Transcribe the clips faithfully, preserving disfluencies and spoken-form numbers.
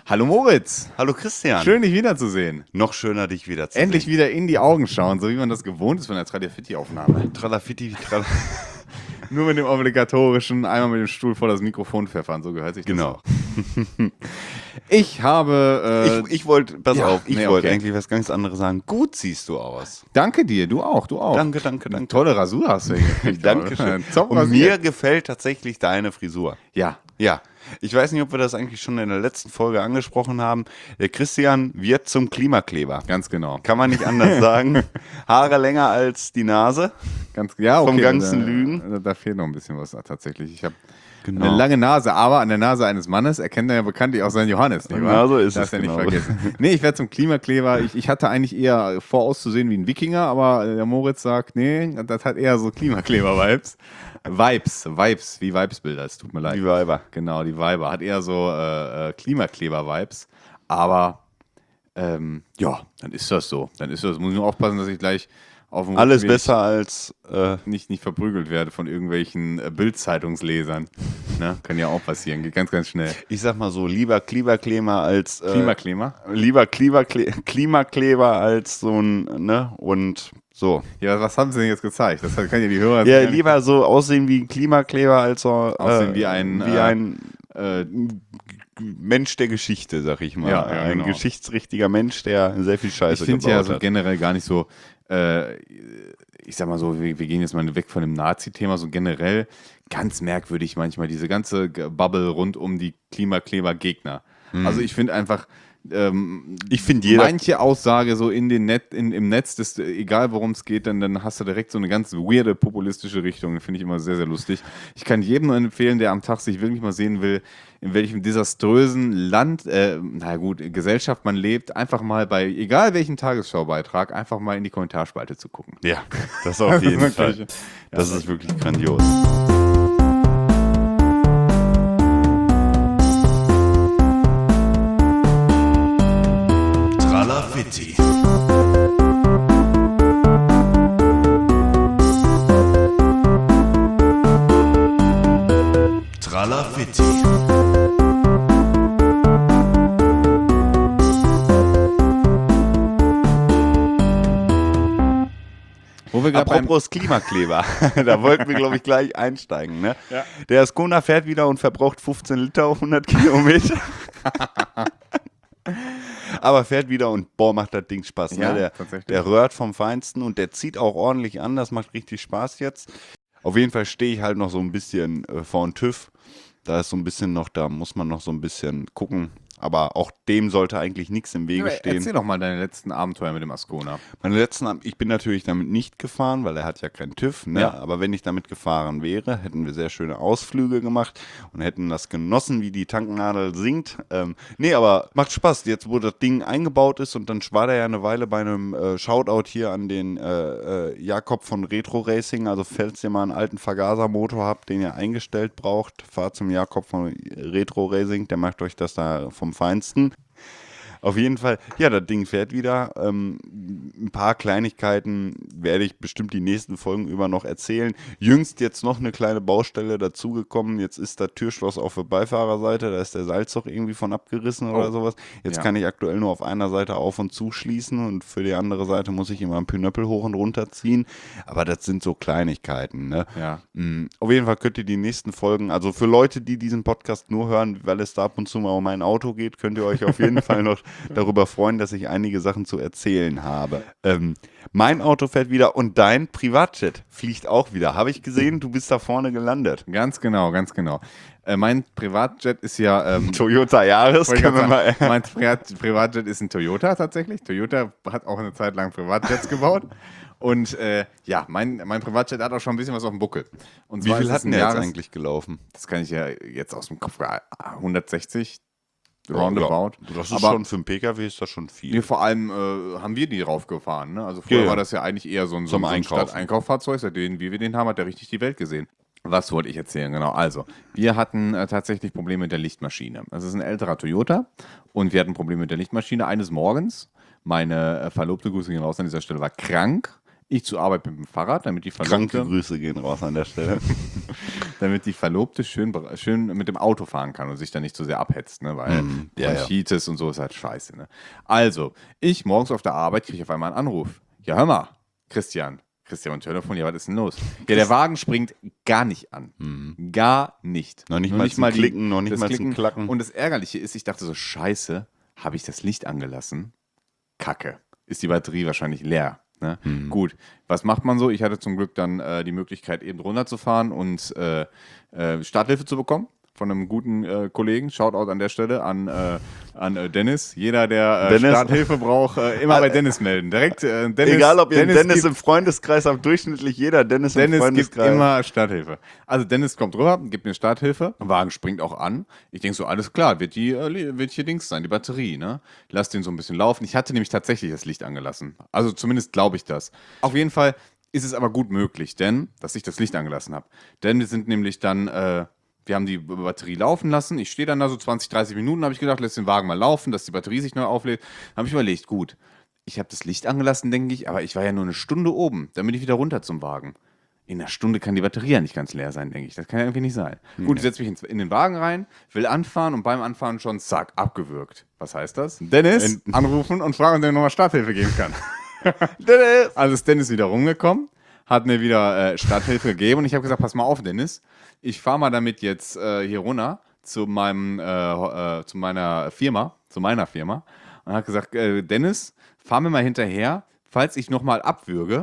Hallo Moritz. Hallo Christian. Schön, dich wiederzusehen. Noch schöner, dich wiederzusehen. Endlich wieder in die Augen schauen, so wie man das gewohnt ist von der Tralafitti-Aufnahme. Tralafitti, trala Nur mit dem obligatorischen, einmal mit dem Stuhl vor das Mikrofon pfeffern, so gehört sich das. Genau. Ich habe... Äh, ich ich wollte, pass ja, auf, ich nee, wollte okay. eigentlich was ganz anderes sagen. Gut siehst du aus. Danke dir, du auch, du auch. Danke, danke, danke. Tolle Rasur hast du hingekriegt. Dankeschön. Top Und rasiert. mir gefällt tatsächlich deine Frisur. Ja. Ja, ich weiß nicht, ob wir das eigentlich schon in der letzten Folge angesprochen haben. Der Christian wird zum Klimakleber. Ganz genau. Kann man nicht anders sagen. Haare länger als die Nase. Ganz, ja, okay, Vom ganzen da, Lügen. Da, da fehlt noch ein bisschen was tatsächlich. Ich habe Genau. eine lange Nase, aber an der Nase eines Mannes erkennt er ja bekanntlich auch seinen Johannes. Nicht wahr? Ja, so ist Darf es, ja genau. nicht vergessen. Nee, ich werde zum Klimakleber. Ich, ich hatte eigentlich eher vor, auszusehen wie ein Wikinger, aber der Moritz sagt, nee, das hat eher so Klimakleber-Vibes. Vibes, Vibes, wie Vibesbilder, es tut mir leid. Die Weiber. Genau, die Weiber. Hat eher so äh, äh, Klimakleber-Vibes, aber ähm, ja, dann ist das so. Dann ist das. Muss ich nur aufpassen, dass ich gleich auf dem Alles Rückweg besser als... Äh, nicht, nicht verprügelt werde von irgendwelchen äh, Bild-Zeitungslesern. Ne? Kann ja auch passieren, geht ganz, ganz schnell. ich sag mal so, lieber Klimakleber als... Äh, Klimakleber? Lieber Klimakle Klimakleber als so ein, ne, und so. Ja, was haben sie denn jetzt gezeigt? Das kann ja die Hörer... Ja, lieber so aussehen wie ein Klimakleber als so... Aussehen äh, wie ein, Wie äh, ein äh, Mensch der Geschichte, sag ich mal. Ja, ja, ein genau. geschichtsrichtiger Mensch, der sehr viel Scheiße ich finde gebaut ja so hat. generell gar nicht so... Äh, ich sag mal so, wir, wir gehen jetzt mal weg von dem Nazi-Thema, so generell ganz merkwürdig manchmal, diese ganze Bubble rund um die Klimakleber-Gegner. Also ich finde einfach... Ähm, Ich finde jeder... manche Aussage so in den Net, in, im Netz, das, egal worum es geht, dann, dann hast du direkt so eine ganz weirde populistische Richtung. Finde ich immer sehr, sehr lustig. Ich kann jedem nur empfehlen, der am Tag sich wirklich mal sehen will, in welchem desaströsen Land, äh, na gut, Gesellschaft man lebt, einfach mal bei, egal welchem Tagesschaubeitrag, einfach mal in die Kommentarspalte zu gucken. Ja, das auf jeden Wirklich. Fall. Das ist wirklich grandios. Tralafitti. Tralafitti. Wo wir gerade beim, Apropos Klimakleber, da wollten wir, glaube ich, gleich einsteigen. Ne? Ja. Der Ascona fährt wieder und verbraucht fünfzehn Liter auf hundert Kilometer. Aber fährt wieder und boah, macht das Ding Spaß. Ja, Ne? Der, tatsächlich. der röhrt vom Feinsten und der zieht auch ordentlich an. Das macht richtig Spaß jetzt. Auf jeden Fall stehe ich halt noch so ein bisschen äh, vor dem TÜV. Da ist so ein bisschen noch, da muss man noch so ein bisschen gucken. Aber auch dem sollte eigentlich nichts im Wege Ja, stehen. erzähl doch mal deine letzten Abenteuer mit dem Ascona. Meine letzten, Ab- ich bin natürlich damit nicht gefahren, weil er hat ja keinen TÜV. Ne? Ja. Aber wenn ich damit gefahren wäre, hätten wir sehr schöne Ausflüge gemacht und hätten das genossen, wie die Tanknadel singt. Ähm, nee, aber macht Spaß. Jetzt, wo das Ding eingebaut ist und dann war der ja eine Weile bei einem äh, Shoutout hier an den äh, äh, Jakob von Retro Racing. Also falls ihr mal einen alten Vergasermotor habt, den ihr eingestellt braucht, fahrt zum Jakob von Retro Racing. Der macht euch das da vom Feinsten. Auf jeden Fall, ja, das Ding fährt wieder. Ähm, ein paar Kleinigkeiten werde ich bestimmt die nächsten Folgen über noch erzählen. Jüngst jetzt noch eine kleine Baustelle dazugekommen. Jetzt ist das Türschloss auf der Beifahrerseite, da ist der Salzloch irgendwie von abgerissen oder Oh. sowas. Jetzt Ja. kann ich aktuell nur auf einer Seite auf- und zuschließen und für die andere Seite muss ich immer einen Pinöppel hoch und runter ziehen. Aber das sind so Kleinigkeiten, ne? Ja. Mm, Auf jeden Fall könnt ihr die nächsten Folgen, also für Leute, die diesen Podcast nur hören, weil es da ab und zu mal um mein Auto geht, könnt ihr euch auf jeden Fall noch darüber freuen, dass ich einige Sachen zu erzählen habe. Ähm, mein Auto fährt wieder und dein Privatjet fliegt auch wieder. Habe ich gesehen, du bist da vorne gelandet. Ganz genau, ganz genau. Äh, mein Privatjet ist ja... Ähm, Toyota Yaris, Wollte ich können wir gerade mal... sagen, mein Privat Privatjet ist ein Toyota tatsächlich. Toyota hat auch eine Zeit lang Privatjets gebaut. Und äh, ja, mein, mein Privatjet hat auch schon ein bisschen was auf dem Buckel. Und Wie zwar viel ist es hat ein denn der jetzt Jahres- eigentlich gelaufen? Das kann ich ja jetzt aus dem Kopf. äh, hundertsechzig Ja, roundabout. das ist Aber schon, für einen P K W ist das schon viel. wir, vor allem äh, haben wir die draufgefahren. Ne? Also früher Ja, ja. war das ja eigentlich eher so ein, so Zum ein Einkaufen. Stadteinkauffahrzeug. Seitdem wie wir den haben, hat der richtig die Welt gesehen. Was wollte ich erzählen? Genau. Also, wir hatten äh, tatsächlich Probleme mit der Lichtmaschine. Das ist ein älterer Toyota und wir hatten Probleme mit der Lichtmaschine eines Morgens. Meine äh, Verlobte, Grüße gehen raus an dieser Stelle, war krank. Ich zur Arbeit mit dem Fahrrad, damit die Kranke Verlobte, Grüße gehen raus an der Stelle. damit die Verlobte schön, bere- schön mit dem Auto fahren kann und sich dann nicht so sehr abhetzt, ne? Weil Mhm. Ja, ja. Bronchitis und so ist halt scheiße. Ne? Also, ich morgens auf der Arbeit kriege auf einmal einen Anruf. Ja, hör mal, Christian. Christian am Telefon, ja, was ist denn los? Ja, der Wagen springt gar nicht an. Gar nicht. Noch nicht Nur mal zum die- Klicken, noch nicht das mal zum Klacken. Und das Ärgerliche ist, ich dachte so, scheiße, habe ich das Licht angelassen? Kacke. Ist die Batterie wahrscheinlich leer. Ne? Gut, was macht man so? Ich hatte zum Glück dann äh, die Möglichkeit, eben runterzufahren und äh, äh, Starthilfe zu bekommen von einem guten äh, Kollegen. Shoutout an der Stelle an, äh, an äh, Dennis. Jeder, der äh, Dennis. Starthilfe braucht, äh, immer bei Dennis melden. Direkt äh, Dennis. Egal, ob ihr Dennis, Dennis gibt, im Freundeskreis habt, durchschnittlich jeder Dennis, im Dennis gibt Freundeskreis. immer Starthilfe. Also Dennis kommt rüber, gibt mir Starthilfe. Der Wagen springt auch an. Ich denke so, alles klar, wird, die, äh, wird hier Dings sein, die Batterie. Ne? Lass den so ein bisschen laufen. Ich hatte nämlich tatsächlich das Licht angelassen. Also zumindest glaube ich das. Auf jeden Fall ist es aber gut möglich, denn, dass ich das Licht angelassen habe. Denn wir sind nämlich dann, äh, wir haben die Batterie laufen lassen. Ich stehe dann da so zwanzig, dreißig Minuten, habe ich gedacht, lass den Wagen mal laufen, dass die Batterie sich neu auflädt. Habe ich überlegt, gut, ich habe das Licht angelassen, denke ich, aber ich war ja nur eine Stunde oben. Dann bin ich wieder runter zum Wagen. In einer Stunde kann die Batterie ja nicht ganz leer sein, denke ich. Das kann ja irgendwie nicht sein. Gut, ich setze mich ins, in den Wagen rein, will anfahren und beim Anfahren schon, zack, abgewürgt. Was heißt das? Dennis anrufen und fragen, ob er mir nochmal Starthilfe geben kann. Dennis! Also ist Dennis wieder rumgekommen, hat mir wieder äh, Starthilfe gegeben und ich habe gesagt, pass mal auf, Dennis, ich fahre mal damit jetzt äh, hier runter zu meinem, äh, äh, zu meiner Firma, zu meiner Firma und hat gesagt, äh, Dennis, fahr mir mal hinterher, falls ich nochmal abwürge,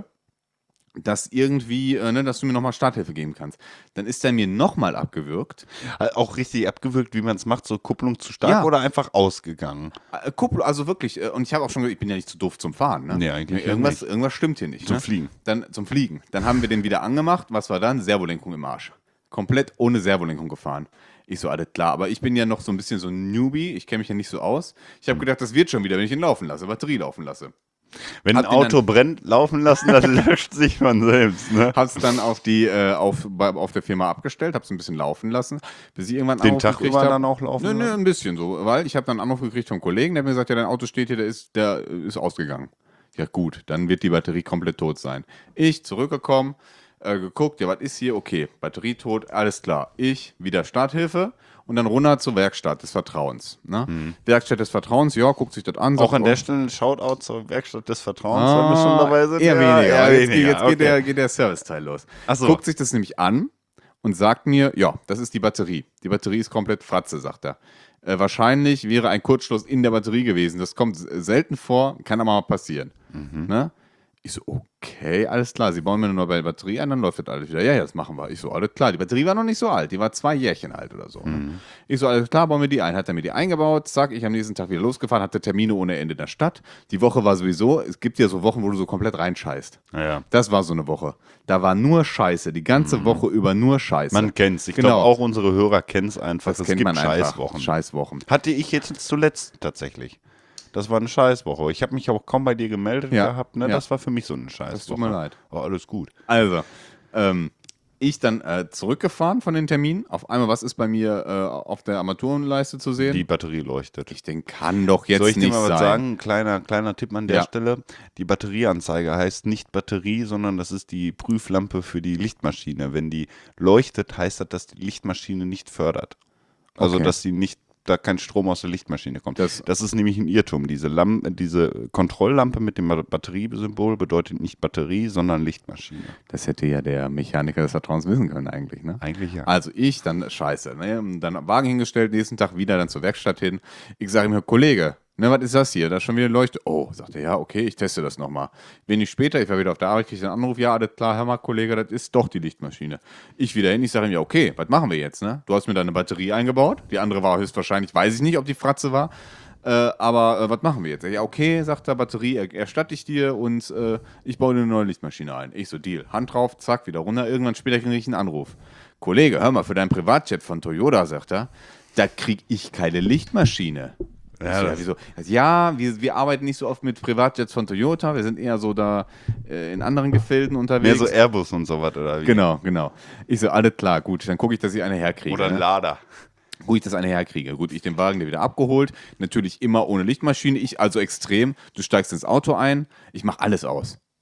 dass irgendwie, äh, ne, dass du mir nochmal Starthilfe geben kannst. Dann ist er mir nochmal abgewürgt. Auch richtig abgewürgt, wie man es macht, so Kupplung zu stark Ja. oder einfach ausgegangen? Äh, Kupplung, also wirklich, äh, und ich habe auch schon gesagt, ich bin ja nicht zu doof zum Fahren. Ne? Nee, eigentlich irgendwas, nicht. irgendwas stimmt hier nicht. Zum ne? Fliegen. Dann, zum Fliegen. Dann haben wir den wieder angemacht. Was war dann? Servolenkung im Arsch. Komplett ohne Servolenkung gefahren. Ich so, alles klar. Aber ich bin ja noch so ein bisschen so ein Newbie. Ich kenne mich ja nicht so aus. Ich habe gedacht, das wird schon wieder, wenn ich ihn laufen lasse, Batterie laufen lasse. Wenn Hab ein den Auto brennt, laufen lassen, das löscht sich von selbst. Ne? Hab's dann auf die äh, auf, bei, auf der Firma abgestellt, hab's ein bisschen laufen lassen, bis ich irgendwann Den Anruf Tag gekriegt über hab- dann auch laufen Nö, nö, lassen? ein bisschen so, weil ich habe dann einen Anruf gekriegt vom Kollegen, der hat mir gesagt, ja, dein Auto steht hier, der ist, der äh, ist ausgegangen. Ja gut, dann wird die Batterie komplett tot sein. Ich zurückgekommen, äh, geguckt, ja, was ist hier? Okay, Batterie tot, alles klar. Ich wieder Starthilfe und dann runter zur Werkstatt des Vertrauens. Ne? Werkstatt des Vertrauens, ja, guckt sich das an. Mhm. Auch sagt, an der oh, Stelle ein Shoutout zur Werkstatt des Vertrauens, wenn wir schon dabei sind. Eher Ja, weniger. eher jetzt weniger. jetzt okay. geht, der, geht der Serviceteil los. Ach so. Guckt sich das nämlich an und sagt mir, ja, das ist die Batterie. Die Batterie ist komplett Fratze, sagt er. Äh, wahrscheinlich wäre ein Kurzschluss in der Batterie gewesen. Das kommt selten vor, kann aber mal passieren. Mhm. Ne? Ich so, okay, alles klar. Sie bauen mir eine neue Batterie ein, dann läuft das alles wieder. Ja, ja, das machen wir. Ich so, alles klar. Die Batterie war noch nicht so alt. Die war zwei Jährchen alt oder so. Ne? Ich so, alles klar, bauen wir die ein. Hat er mir die eingebaut. Zack, ich am nächsten Tag wieder losgefahren, hatte Termine ohne Ende in der Stadt. Die Woche war sowieso, es gibt ja so Wochen, wo du so komplett reinscheißt. Ja, ja. Das war so eine Woche. Da war nur Scheiße. Die ganze Woche über nur Scheiße. Man kennt's. Ich Genau. glaube, auch unsere Hörer kennen es einfach. das es kennt gibt man einfach. Scheißwochen. Scheißwochen. Hatte ich jetzt zuletzt tatsächlich. Das war eine Scheißwoche. Ich habe mich auch kaum bei dir gemeldet Ja, gehabt. Ne? ja. Das war für mich so eine Scheißwoche. Das tut mir leid. Oh, alles gut. Also, ähm, ich dann äh, zurückgefahren von den Terminen. Auf einmal, was ist bei mir äh, auf der Armaturenleiste zu sehen? Die Batterie leuchtet. ich denke, kann doch jetzt Soll ich dir nicht mal was sein. sagen? Ein kleiner, kleiner Tipp an der Ja. Stelle. Die Batterieanzeige heißt nicht Batterie, sondern das ist die Prüflampe für die Lichtmaschine. Wenn die leuchtet, heißt das, dass die Lichtmaschine nicht fördert. Also, Okay. dass sie nicht, da kein Strom aus der Lichtmaschine kommt. Das- Das, ist nämlich ein Irrtum. Diese, Lamp, diese Kontrolllampe mit dem Batteriesymbol bedeutet nicht Batterie, sondern Lichtmaschine. Das hätte ja der Mechaniker des Vertrauens wissen können eigentlich, ne? Eigentlich ja. Also ich, dann scheiße, ne? Dann am Wagen hingestellt, nächsten Tag wieder dann zur Werkstatt hin. Ich sage ihm, Kollege, ne, was ist das hier? Da ist schon wieder Leuchte. Oh, sagt er, ja, okay, ich teste das nochmal. Wenig später, ich war wieder auf der Arbeit, kriege ich einen Anruf, ja, alles klar, hör mal, Kollege, das ist doch die Lichtmaschine. Ich wieder hin, ich sage ihm, ja, okay, was machen wir jetzt, ne? Du hast mir da eine Batterie eingebaut, die andere war höchstwahrscheinlich, weiß ich nicht, ob die Fratze war, äh, aber äh, was machen wir jetzt? Ja, okay, sagt er, Batterie er, erstatte ich dir und äh, ich baue dir eine neue Lichtmaschine ein. Ich so, Deal, Hand drauf, zack, wieder runter, irgendwann später kriege ich einen Anruf. Kollege, hör mal, für deinen Privatjet von Toyota, sagt er, da kriege ich keine Lichtmaschine. Ja, Ja, das- wieso? Also, ja, wir, wir arbeiten nicht so oft mit Privatjets von Toyota, wir sind eher so da äh, in anderen Gefilden Mehr unterwegs. so Airbus und sowas, oder wie? Genau, genau. Ich so, alles klar, gut, dann gucke ich, dass ich eine herkriege. Oder ein ne? Lader. Gut, ich das eine herkriege. Gut, ich den Wagen dir wieder abgeholt. Natürlich immer ohne Lichtmaschine. Ich also extrem. Du steigst ins Auto ein. Ich mache alles aus.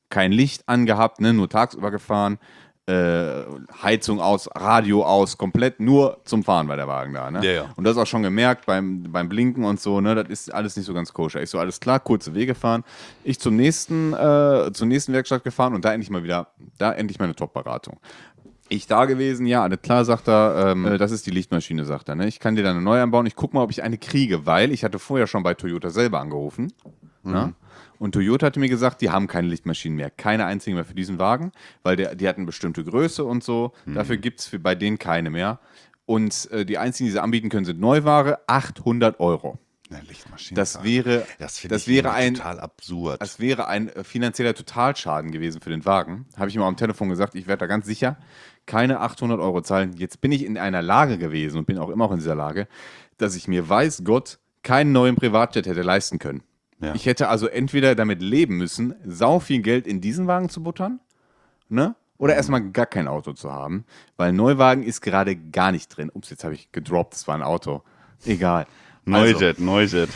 kein Licht angehabt, ne, nur tagsüber gefahren, äh, Heizung aus, Radio aus, komplett nur zum Fahren war der Wagen da. Ne? Ja, ja. Und das auch schon gemerkt beim, beim Blinken und so, ne, das ist alles nicht so ganz koscher. Ich so, alles klar, kurze Wege fahren. Ich zum nächsten, äh, zur nächsten Werkstatt gefahren und da endlich mal wieder, da endlich meine Top-Beratung. Ich da gewesen, ja, alles klar, sagt er, ähm, äh, das ist die Lichtmaschine, sagt er. Ne? Ich kann dir dann eine neue anbauen, ich guck mal, ob ich eine kriege, weil ich hatte vorher schon bei Toyota selber angerufen. Mhm. Ne? Und Toyota hatte mir gesagt, die haben keine Lichtmaschinen mehr, keine einzige mehr für diesen Wagen, weil der, die hatten bestimmte Größe und so. Mhm. Dafür gibt es bei denen keine mehr. Und äh, die einzigen, die sie anbieten können, sind Neuware, achthundert Euro. Eine Lichtmaschine. Das wäre, das das ich wäre ein, total absurd. Das wäre ein äh, finanzieller Totalschaden gewesen für den Wagen. Habe ich ihm am Telefon gesagt, ich werde da ganz sicher keine achthundert Euro zahlen. Jetzt bin ich in einer Lage gewesen und bin auch immer noch in dieser Lage, dass ich mir, weiß Gott, keinen neuen Privatjet hätte leisten können. Ja. Ich hätte also entweder damit leben müssen, sau viel Geld in diesen Wagen zu buttern, ne? Oder mhm. erstmal gar kein Auto zu haben, weil Neuwagen ist gerade gar nicht drin. Ups, jetzt habe ich gedroppt, das war ein Auto. Egal. Neujet, also, Neujet.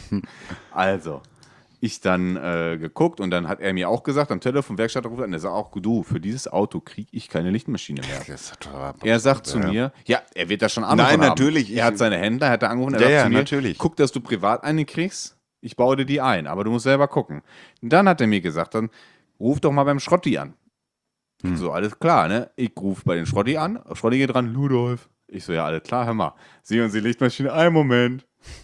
Also, ich dann äh, geguckt und dann hat er mir auch gesagt, am Telefon, Werkstatt ruft an, der sagt auch, du, für dieses Auto kriege ich keine Lichtmaschine mehr. Das ist total er sagt zu ja. mir, ja, er wird da schon Ahnung Nein, haben. natürlich. Er hat seine Händler, hat er angerufen, er ja, sagt ja, zu mir, natürlich. guck, dass du privat eine kriegst, ich baue dir die ein, aber du musst selber gucken. Und dann hat er mir gesagt, dann ruf doch mal beim Schrotti an. Hm. So, alles klar, ne? Ich rufe bei den Schrotti an, Schrotti geht dran, Ludolf. Ich so, ja, alles klar, hör mal. Sie und Sie Lichtmaschine, einen Moment.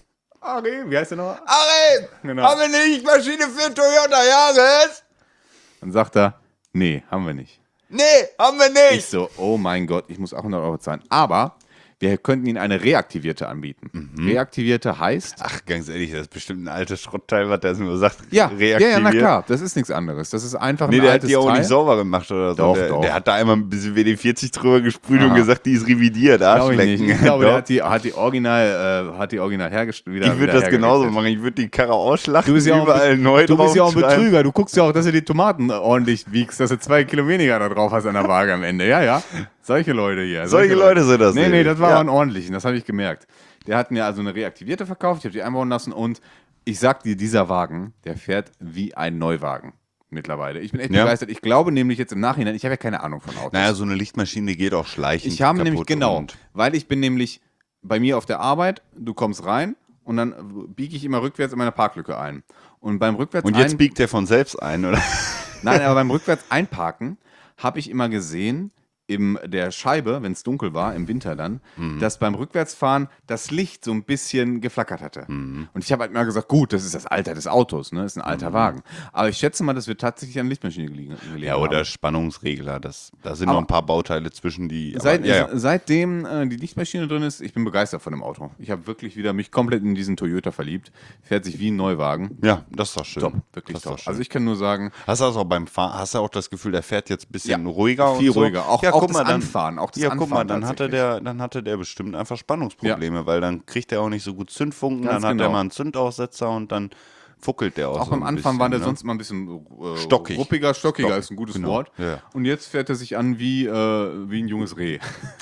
Ari, wie heißt der noch? Ari, genau. Haben wir eine Lichtmaschine für Toyota Yaris? Dann sagt er, nee, haben wir nicht. Nee, haben wir nicht. Ich so, oh mein Gott, ich muss achthundert Euro zahlen. Aber wir könnten Ihnen eine reaktivierte anbieten. Mhm. Reaktivierte heißt... Ach, ganz ehrlich, das ist bestimmt ein altes Schrottteil, was der nur sagt, ja, reaktiviert. Ja, ja, na klar, das ist nichts anderes. Das ist einfach nee, ein der altes hat die auch Teil. nicht sauber gemacht oder so. Doch, der, doch. der hat da einmal ein bisschen W D vierzig drüber gesprüht Aha. und gesagt, die ist revidiert. Glaube ich nicht. Arschlecken. Ich glaube, der hat die, hat die original, äh, hat die original hergestellt. Ich würde das genauso machen. Ich würde die Karre ausschlachten, du bist ja überall ein, neu Du drauf bist ja auch ein schreiben. Betrüger. Du guckst ja auch, dass du die Tomaten ordentlich wiegst, dass du zwei Kilo weniger da drauf hast an der Waage am Ende. Ja, ja. Solche Leute hier. Solche, solche Leute sind das. Nee, nee, das war ja. aber ein ordentlichen. Das habe ich gemerkt. Der hat mir also eine reaktivierte verkauft. Ich habe die einbauen lassen und ich sag dir, dieser Wagen, der fährt wie ein Neuwagen mittlerweile. Ich bin echt ja. begeistert. Ich glaube nämlich jetzt im Nachhinein, ich habe ja keine Ahnung von Autos. Naja, so eine Lichtmaschine geht auch schleichend Ich habe kaputt nämlich, genau, und weil ich bin nämlich bei mir auf der Arbeit, du kommst rein und dann biege ich immer rückwärts in meine Parklücke ein. Und beim rückwärts Und jetzt ein, biegt der von selbst ein, oder? Nein, aber beim rückwärts einparken habe ich immer gesehen, in der Scheibe, wenn es dunkel war, im Winter dann, mhm. dass beim Rückwärtsfahren das Licht so ein bisschen geflackert hatte. Mhm. Und ich habe halt mal gesagt, gut, das ist das Alter des Autos, ne? Das ist ein alter mhm. Wagen. Aber ich schätze mal, das wird tatsächlich an Lichtmaschine gelegen, gelegen Ja, oder haben. Spannungsregler. Das, da sind aber noch ein paar Bauteile zwischen, die... Seit, aber, ja, ja. Seitdem äh, die Lichtmaschine drin ist, ich bin begeistert von dem Auto. Ich habe wirklich wieder mich komplett in diesen Toyota verliebt. Fährt sich wie ein Neuwagen. Ja, das ist doch schön. Top, wirklich das top. Also ich kann nur sagen... Hast du das auch beim Fahren, hast du auch das Gefühl, der fährt jetzt ein bisschen ja, ruhiger viel und so? ruhiger. Auch, ja, auch guck das mal, dann, Anfahren. Auch das ja, Anfahren guck mal, dann hatte, der, dann hatte der bestimmt einfach Spannungsprobleme, ja. weil dann kriegt er auch nicht so gut Zündfunken, Ganz dann hat genau. er mal einen Zündaussetzer und dann fuckelt der auch Auch so am ein Anfang bisschen, war der ne? sonst mal ein bisschen äh, stockig. ruppiger, stockiger Stock. ist ein gutes genau. Wort. Ja. Und jetzt fährt er sich an wie, äh, wie ein junges Reh.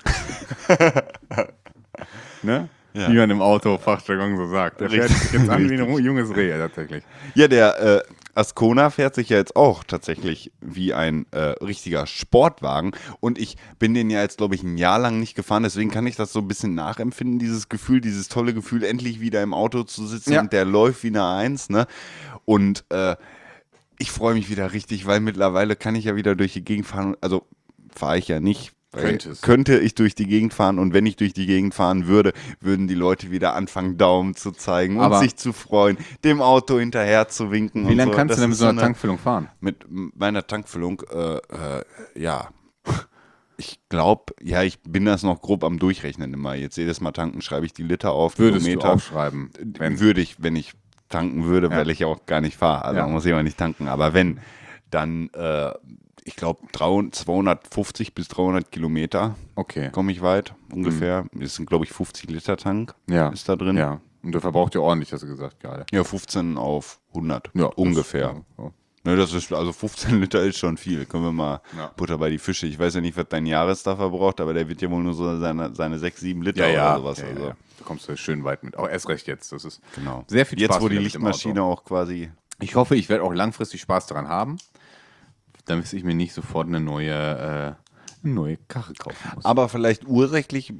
Ne? Ja. Wie man im Auto-Fachjargon so sagt. Der fährt sich jetzt an wie ein junges Reh, tatsächlich. Ja, der äh, Ascona fährt sich ja jetzt auch tatsächlich wie ein äh, richtiger Sportwagen. Und ich bin den ja jetzt, glaube ich, ein Jahr lang nicht gefahren. Deswegen kann ich das so ein bisschen nachempfinden, dieses Gefühl, dieses tolle Gefühl, endlich wieder im Auto zu sitzen. Ja. Und der läuft wie eine Eins, ne? Und äh, ich freue mich wieder richtig, weil mittlerweile kann ich ja wieder durch die Gegend fahren. Also fahre ich ja nicht. Könntest. Könnte ich durch die Gegend fahren und wenn ich durch die Gegend fahren würde, würden die Leute wieder anfangen, Daumen zu zeigen und Aber sich zu freuen, dem Auto hinterher zu winken. Wie lange so. kannst Das du denn mit ist so einer eine- Tankfüllung fahren? Mit meiner Tankfüllung, äh, äh, ja, ich glaube, ja, ich bin das noch grob am Durchrechnen immer. Jetzt jedes Mal tanken, schreibe ich die Liter auf, Würdest Kilometer. du aufschreiben? Wenn, Würde ich, wenn ich tanken würde, Ja. weil ich ja auch gar nicht fahre. Also Ja. muss ich auch nicht tanken. Aber wenn, dann, äh, ich glaube, zweihundertfünfzig bis dreihundert Kilometer okay. komme ich weit, ungefähr. Das sind, glaube ich, fünfzig Liter Tank Ja. ist da drin. Ja. Und du verbrauchst ja ordentlich, hast du gesagt gerade. Ja, fünfzehn auf hundert, Ja, das- ungefähr. ja, ja. Ne, das ist, also fünfzehn Liter ist schon viel. Können wir mal Ja. Butter bei die Fische. Ich weiß ja nicht, was dein Jahresda verbraucht, aber der wird ja wohl nur so seine, seine sechs, sieben Liter oder sowas. Ja, ja, also. ja. Du kommst ja schön weit mit. Auch erst recht jetzt. Das ist Genau. sehr viel Jetzt, Spaß wo die wieder mit dem Lichtmaschine Auto. auch quasi. Ich hoffe, ich werde auch langfristig Spaß daran haben. damit ich mir nicht sofort eine neue, äh, eine neue Karre kaufen muss. Aber vielleicht ursächlich,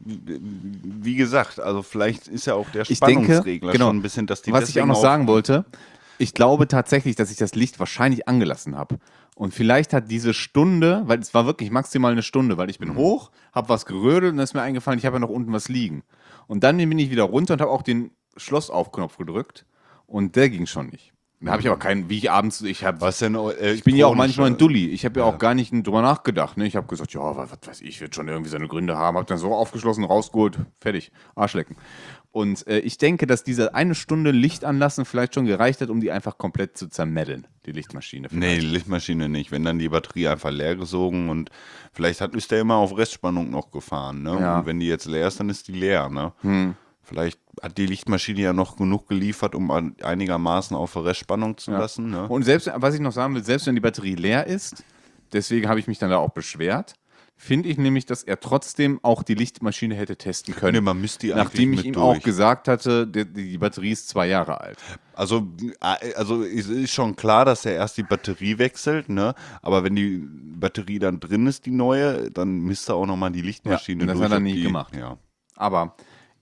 wie gesagt, also vielleicht ist ja auch der Ich denke, Spannungsregler genau, schon ein bisschen, dass die was ich auch deswegen noch sagen wollte, ich glaube tatsächlich, dass ich das Licht wahrscheinlich angelassen habe. Und vielleicht hat diese Stunde, weil es war wirklich maximal eine Stunde, weil ich bin hoch, habe was gerödelt und dann ist mir eingefallen, ich habe ja noch unten was liegen. Und dann bin ich wieder runter und habe auch den Schlossaufknopf gedrückt und der ging schon nicht. Da habe ich aber keinen, wie ich abends, ich habe, Was denn, äh, ich bin ja auch manchmal ein elektronische- Dulli. Ich habe ja auch gar nicht drüber nachgedacht. Ne? Ich habe gesagt, ja, was, was weiß ich, wird schon irgendwie seine Gründe haben. Habe dann so aufgeschlossen, rausgeholt, fertig, Arschlecken. Und äh, ich denke, dass diese eine Stunde Licht anlassen vielleicht schon gereicht hat, um die einfach komplett zu zermeddeln, die Lichtmaschine. Nee, vielleicht. die Lichtmaschine nicht. Wenn dann die Batterie einfach leer gesogen und vielleicht hat, ist der immer auf Restspannung noch gefahren. Ne? Ja. Und wenn die jetzt leer ist, dann ist die leer. Ne? Vielleicht hat die Lichtmaschine ja noch genug geliefert, um an- einigermaßen auf Restspannung zu Ja. lassen. Ne? Und selbst, was ich noch sagen will, selbst wenn die Batterie leer ist, deswegen habe ich mich dann da auch beschwert, finde ich nämlich, dass er trotzdem auch die Lichtmaschine hätte testen können. Nee, man müsste die eigentlich Nachdem ich mit ihm durch. auch gesagt hatte, die, die Batterie ist zwei Jahre alt. Also, äh, also es ist schon klar, dass er erst die Batterie wechselt, ne? Aber wenn die Batterie dann drin ist, die neue, dann misst er auch nochmal die Lichtmaschine Ja, und das durch. hat er ob nie die, gemacht. Ja. Aber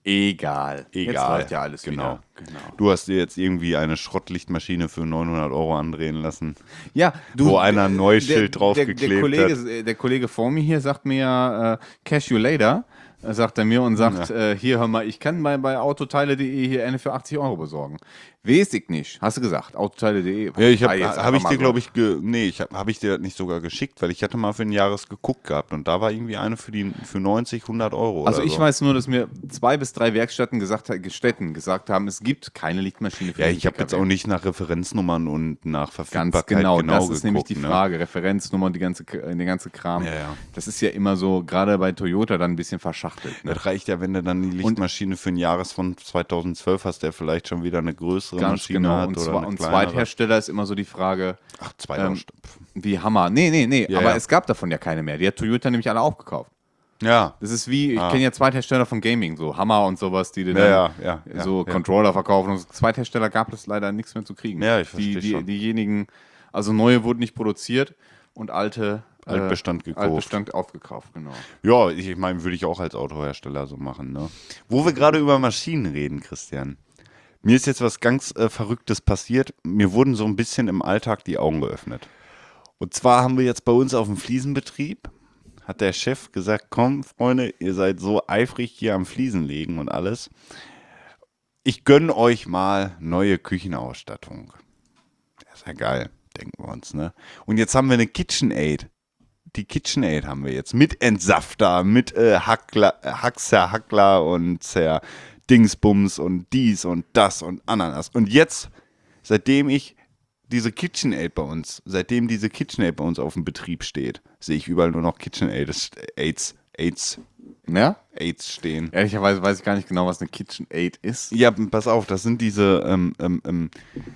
egal. Egal. Jetzt läuft ja alles Genau. wieder. Genau. Du hast dir jetzt irgendwie eine Schrottlichtmaschine für neunhundert Euro andrehen lassen. Ja, du, Wo einer ein neues der- Schild der, draufgeklebt der Kollege, Der Kollege vor mir hier sagt mir ja, äh, Cash you later, äh, sagt er mir und sagt, äh, hier, hör mal, ich kann bei, bei autoteile punkt de hier eine für achtzig Euro besorgen. Weiß ich nicht, hast du gesagt, autoteile punkt de. Ja, ich habe Ah, jetzt hab einfach ich mal dir, so. glaube ich, ge, nee, ich habe hab ich dir das nicht sogar geschickt, weil ich hatte mal für ein Jahres geguckt gehabt und da war irgendwie eine für die für neunzig, hundert Euro. Also oder ich so. weiß nur, dass mir zwei bis drei Werkstätten gesagt, Städten gesagt haben, es gibt keine Lichtmaschine für Ja, den ich habe P K W. jetzt auch nicht nach Referenznummern und nach Ganz Verfügbarkeit genau, genau das geguckt. ist nämlich die ne? Frage. Referenznummer und die ganze, äh, der ganze Kram. Ja, ja. Das ist ja immer so, gerade bei Toyota dann ein bisschen verschachtelt. Ne? Das reicht ja, wenn du dann die Lichtmaschine für ein Jahres von zweitausendzwölf hast, der vielleicht schon wieder eine größere Ganz Maschine genau. hat Und, oder zwar, eine und kleinere. Zweithersteller ist immer so die Frage, Ach, zwei ähm, ähm, wie Hammer. Nee, nee, nee, Ja, aber ja. es gab davon ja keine mehr. Die hat Toyota nämlich alle aufgekauft. Ja. Das ist wie, ich Ah. kenne ja Zweithersteller von Gaming, so Hammer und sowas, die dir Ja, dann ja, ja, so ja. Controller verkaufen. Und so. Zweithersteller gab es leider nichts mehr zu kriegen. Ja, ich die, versteh die, schon. Diejenigen, also neue wurden nicht produziert und alte äh, Altbestand gekauft. Altbestand aufgekauft, genau. Ja, ich, ich meine, würde ich auch als Autohersteller so machen. Ne? Wo wir gerade über Maschinen reden, Christian. Mir ist jetzt was ganz äh, Verrücktes passiert. Mir wurden so ein bisschen im Alltag die Augen geöffnet. Und zwar haben wir jetzt bei uns auf dem Fliesenbetrieb, hat der Chef gesagt, komm, Freunde, ihr seid so eifrig hier am Fliesen legen und alles. Ich gönne euch mal neue Küchenausstattung. Das ist ja geil, denken wir uns, ne? Und jetzt haben wir eine KitchenAid. Die KitchenAid haben wir jetzt mit Entsafter, mit äh, Hackler, äh, Haxer, Hackler und Zer Dingsbums und dies und das und Ananas. Und jetzt, seitdem ich diese KitchenAid bei uns, seitdem diese KitchenAid bei uns auf dem Betrieb steht, sehe ich überall nur noch KitchenAid, Aids, Aids, Ja? Aids stehen. Ehrlicherweise weiß ich gar nicht genau, was eine KitchenAid ist. Ja, pass auf, das sind diese, ähm, ähm, ähm,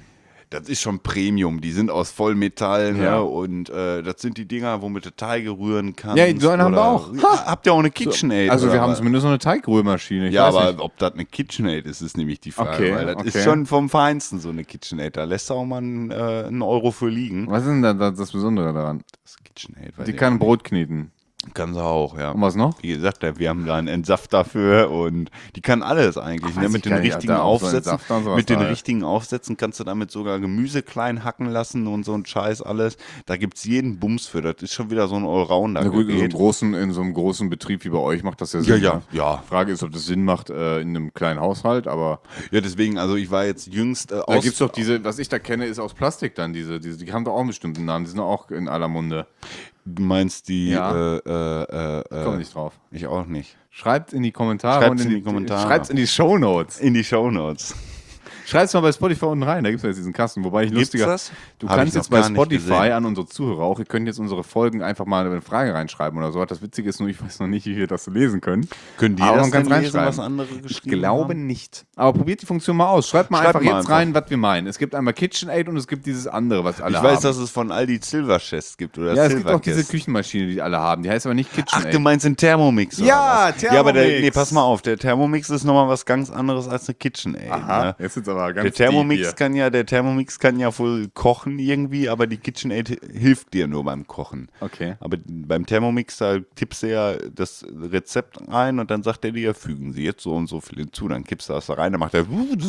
das ist schon Premium, die sind aus Vollmetall, ne? Ja. Und äh, das sind die Dinger, womit du Teige rühren kannst. Ja, so eine haben wir oder- auch. Ja, habt ihr auch eine KitchenAid? Also oder wir haben was? zumindest noch eine Teigrührmaschine. Ich Ja, weiß aber nicht. ob das eine KitchenAid ist, ist nämlich die Frage. Okay, weil das okay. ist schon vom Feinsten so eine KitchenAid. Da lässt du auch mal einen, äh, einen Euro für liegen. Was ist denn da, da, das Besondere daran? Das ist KitchenAid. weiß Die ich kann auch Brot kneten. nicht. Kann sie auch, ja. Und was noch? Wie gesagt, wir haben da einen Entsafter für und die kann alles eigentlich. Ach, Ne? weiß Mit ich den gar nicht, richtigen hat da auch so einen Aufsätzen, Entsafter und sowas mit den da, ey. richtigen Aufsätzen kannst du damit sogar Gemüse klein hacken lassen und so ein Scheiß alles. Da gibt es jeden Bums für. Das ist schon wieder so ein Allrounder. Na gut, in so, einem Gerät. großen, in so einem großen Betrieb wie bei euch macht das ja Ja, Sinn. ja, ne? ja. Frage ist, ob das Sinn macht äh, in einem kleinen Haushalt, aber Ja, deswegen, also ich war jetzt jüngst äh, da aus. gibt es doch diese, was ich da kenne, ist aus Plastik dann, diese, diese, die haben doch auch einen bestimmten Namen, die sind doch auch in aller Munde. Du meinst die, Ja. äh, äh, äh, Komm nicht drauf. ich auch nicht. Schreibt in die Kommentare Schreibt's und in die Kommentare. Schreibt in die Shownotes. In die Shownotes. Schreibt es mal bei Spotify unten rein, da gibt es ja jetzt diesen Kasten. Wobei ich Gibt's lustiger. das? Du Hab kannst ich jetzt noch bei gar nicht Spotify gesehen. an unsere Zuhörer auch, ihr könnt jetzt unsere Folgen einfach mal eine Frage reinschreiben oder so. Das Witzige ist nur, ich weiß noch nicht, wie wir das lesen können. Können die Aber das man kann's denn lesen, reinschreiben. was andere Ich geschrieben glaube haben? nicht. Aber probiert die Funktion mal aus. Schreibt mal Schreibt einfach mal jetzt einfach. rein, was wir meinen. Es gibt einmal KitchenAid und es gibt dieses andere, was alle Ich haben. weiß, dass es von Aldi Silver Chest gibt oder ja, es gibt auch diese Silvercast. Küchenmaschine, die alle haben. Die heißt aber nicht Ach, KitchenAid. du meinst den Thermomix Ja, oder was? Ja, aber der, Thermomix. nee, pass mal auf, der Thermomix ist nochmal was ganz anderes als eine KitchenAid. Aha, Ne? jetzt wird's aber aber ganz Der Thermomix deep hier. kann ja, der Thermomix kann ja wohl kochen irgendwie, aber die KitchenAid hilft dir nur beim Kochen. Okay. Aber beim Thermomix, da tippst du ja das Rezept ein und dann sagt er dir, fügen Sie jetzt so und so viel hinzu. Dann kippst du das da rein, dann macht er.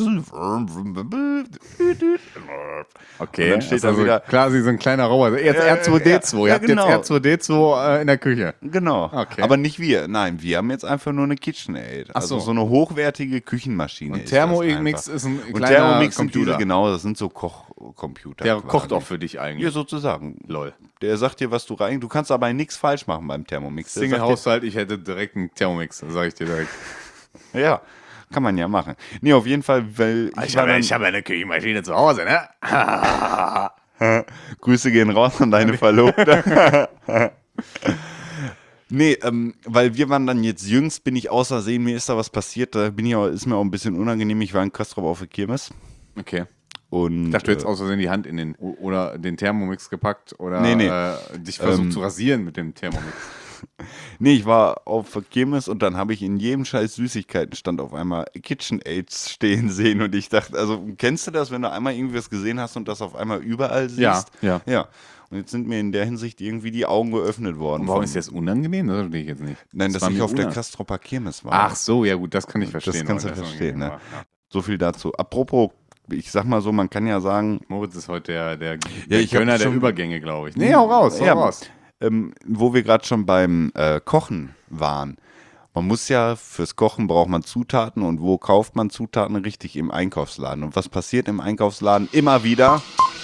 Okay, Und dann steht das ist da wieder- quasi so ein kleiner Roboter. Jetzt Ja, R zwei D zwei. Ihr ja, habt genau. jetzt R zwei D zwei äh, in der Küche. Genau. Okay. Aber nicht wir. Nein, wir haben jetzt einfach nur eine KitchenAid. Ach Also so. so eine hochwertige Küchenmaschine. Und ist Thermomix das ist ein einfach. Und kleiner Thermomix sind Computer. diese, genau, das sind so Kochcomputer. Der quasi. kocht auch für dich Ja, eigentlich. sozusagen. Lol. Der sagt dir, was du rein. Du kannst aber nichts falsch machen beim Thermomix. Der sagt dir- Single-Haushalt, ich hätte direkt einen Thermomix, sage ich dir direkt. Ja, kann man ja machen. Nee, auf jeden Fall, weil Ich war habe dann- ich hab eine Küchenmaschine zu Hause, ne? Grüße gehen raus an deine Verlobte. Nee, ähm, weil wir waren dann jetzt jüngst, bin ich außersehen, mir ist da was passiert, da bin ich auch, ist mir auch ein bisschen unangenehm, ich war in Kastrop auf der Kirmes Okay. und Ich dachte, du hättest äh, aus Versehen die Hand in den oder den Thermomix gepackt oder Nee, nee. Äh, dich versucht Ähm. zu rasieren mit dem Thermomix. nee, ich war auf der Kirmes und dann habe ich in jedem Scheiß Süßigkeitenstand auf einmal KitchenAids stehen sehen und ich dachte, also kennst du das, wenn du einmal irgendwie was gesehen hast und das auf einmal überall siehst? Ja, ja. Ja. Und jetzt sind mir in der Hinsicht irgendwie die Augen geöffnet worden. Und warum vom- ist das unangenehm? Das verstehe ich jetzt nicht. Nein, dass war ich mir auf der unang- Kastropper Kirmes war. Ach so, ja gut, das kann ich verstehen. Das kannst du aber ist verstehen, ne? unangenehm, aber, ja. So viel dazu. Apropos, ich sag mal so, man kann ja sagen, Moritz ist heute der, der, der ich hab Gönner der schon- Übergänge, glaube ich. Nee, hau raus, hau Ja, raus. ähm, wo wir gerade schon beim äh, Kochen waren. Man muss ja, fürs Kochen braucht man Zutaten und wo kauft man Zutaten? Richtig, im Einkaufsladen. Und was passiert im Einkaufsladen? Immer wieder.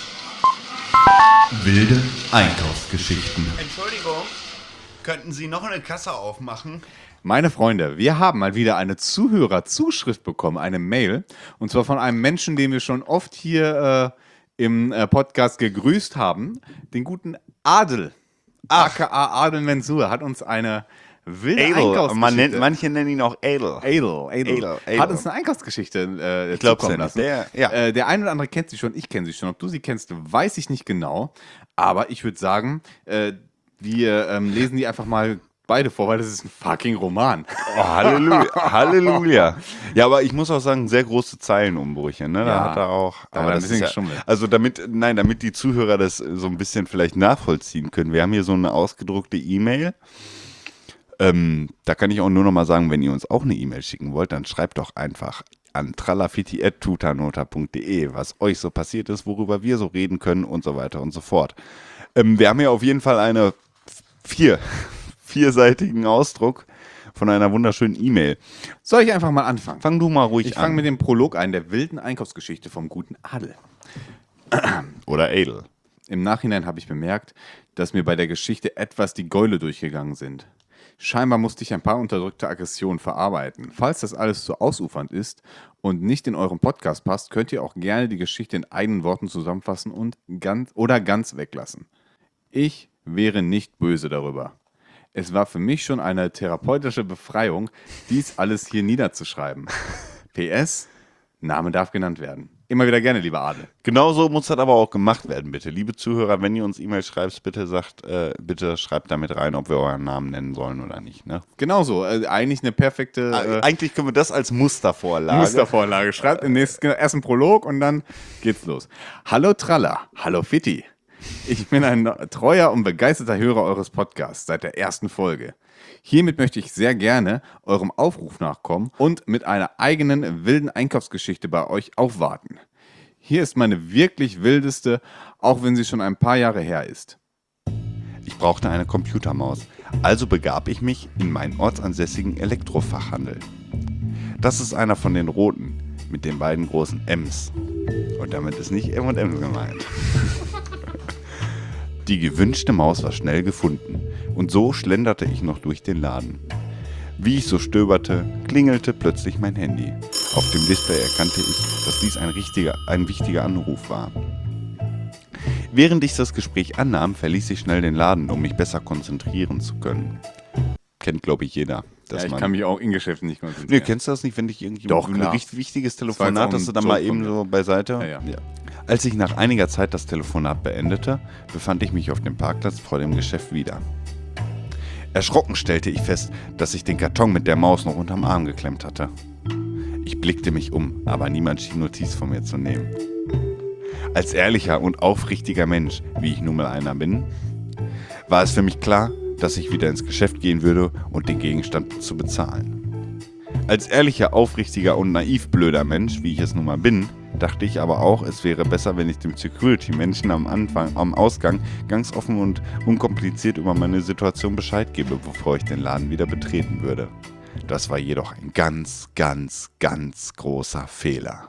Wilde Einkaufsgeschichten. Entschuldigung, könnten Sie noch eine Kasse aufmachen? Meine Freunde, wir haben mal wieder eine Zuhörerzuschrift bekommen, eine Mail. Und zwar von einem Menschen, den wir schon oft hier äh, im äh, Podcast gegrüßt haben. Den guten Adel. aka Adel Mensur hat uns eine wilde Adel, Einkaufsgeschichte. man nennt, manche nennen ihn auch Adel. Adel, Adel, Adel, Adel. hat uns eine Einkaufsgeschichte äh, Ich glaub's zukommen ja lassen. nicht. Der- ja. Äh, der eine oder andere kennt sie schon, ich kenne sie schon. Ob du sie kennst, weiß ich nicht genau. Aber ich würde sagen, äh, wir ähm, lesen die einfach mal beide vor, weil das ist ein fucking Roman. Oh, Halleluja. Halleluja. Ja, aber ich muss auch sagen, sehr große Zeilenumbrüche. Ne? Da Ja, hat er auch. da hat aber er ein das bisschen ist ja, geschummelt. also damit, nein, damit die Zuhörer das so ein bisschen vielleicht nachvollziehen können. Wir haben hier so eine ausgedruckte E-Mail. Ähm, da kann ich auch nur noch mal sagen, wenn ihr uns auch eine E-Mail schicken wollt, dann schreibt doch einfach an tralafitti at tutanota punkt de, was euch so passiert ist, worüber wir so reden können und so weiter und so fort. Ähm, wir haben hier auf jeden Fall eine vier, vierseitigen Ausdruck von einer wunderschönen E-Mail. Soll ich einfach mal anfangen? Fang du mal ruhig Ich an. fange mit dem Prolog ein, der wilden Einkaufsgeschichte vom guten Adel. Oder Adel. Im Nachhinein habe ich bemerkt, dass mir bei der Geschichte etwas die Gäule durchgegangen sind. Scheinbar musste ich ein paar unterdrückte Aggressionen verarbeiten. Falls das alles zu ausufernd ist und nicht in euren Podcast passt, könnt ihr auch gerne die Geschichte in eigenen Worten zusammenfassen und ganz oder ganz weglassen. Ich wäre nicht böse darüber. Es war für mich schon eine therapeutische Befreiung, dies alles hier niederzuschreiben. P S, Name darf genannt werden. Immer wieder gerne, lieber Adel. Genau so muss das aber auch gemacht werden, bitte. Liebe Zuhörer, wenn ihr uns E-Mail schreibt, bitte sagt, äh, bitte schreibt damit rein, ob wir euren Namen nennen sollen oder nicht. Ne? Genauso, äh, eigentlich eine perfekte äh, Eigentlich können wir das als Mustervorlage. Mustervorlage. Schreibt im nächsten ersten Prolog und dann geht's los. Hallo Tralla, hallo Fitti. Ich bin ein treuer und begeisterter Hörer eures Podcasts seit der ersten Folge. Hiermit möchte ich sehr gerne eurem Aufruf nachkommen und mit einer eigenen wilden Einkaufsgeschichte bei euch aufwarten. Hier ist meine wirklich wildeste, auch wenn sie schon ein paar Jahre her ist. Ich brauchte eine Computermaus, also begab ich mich in meinen ortsansässigen Elektrofachhandel. Das ist einer von den roten, mit den beiden großen M's. Und damit ist nicht M und M gemeint. Die gewünschte Maus war schnell gefunden und so schlenderte ich noch durch den Laden. Wie ich so stöberte, klingelte plötzlich mein Handy. Auf dem Display erkannte ich, dass dies ein, richtiger, ein wichtiger Anruf war. Während ich das Gespräch annahm, verließ ich schnell den Laden, um mich besser konzentrieren zu können. Kennt, glaube ich, jeder. Dass Ja, ich man kann mich auch in Geschäften nicht Nee, konzentrieren. kennst du das nicht, wenn dich irgendwie Doch, ein klar. richtig wichtiges war jetzt Telefonat auch hast ein du dann Joke mal eben von mir. so beiseite? Ja, ja. Als ich nach einiger Zeit das Telefonat beendete, befand ich mich auf dem Parkplatz vor dem Geschäft wieder. Erschrocken stellte ich fest, dass ich den Karton mit der Maus noch unterm Arm geklemmt hatte. Ich blickte mich um, aber niemand schien Notiz von mir zu nehmen. Als ehrlicher und aufrichtiger Mensch, wie ich nun mal einer bin, war es für mich klar, dass ich wieder ins Geschäft gehen würde und den Gegenstand zu bezahlen. Als ehrlicher, aufrichtiger und naiv blöder Mensch, wie ich es nun mal bin, dachte ich aber auch, es wäre besser, wenn ich dem Security-Menschen am Anfang, am Ausgang ganz offen und unkompliziert über meine Situation Bescheid gebe, bevor ich den Laden wieder betreten würde. Das war jedoch ein ganz, ganz, ganz großer Fehler.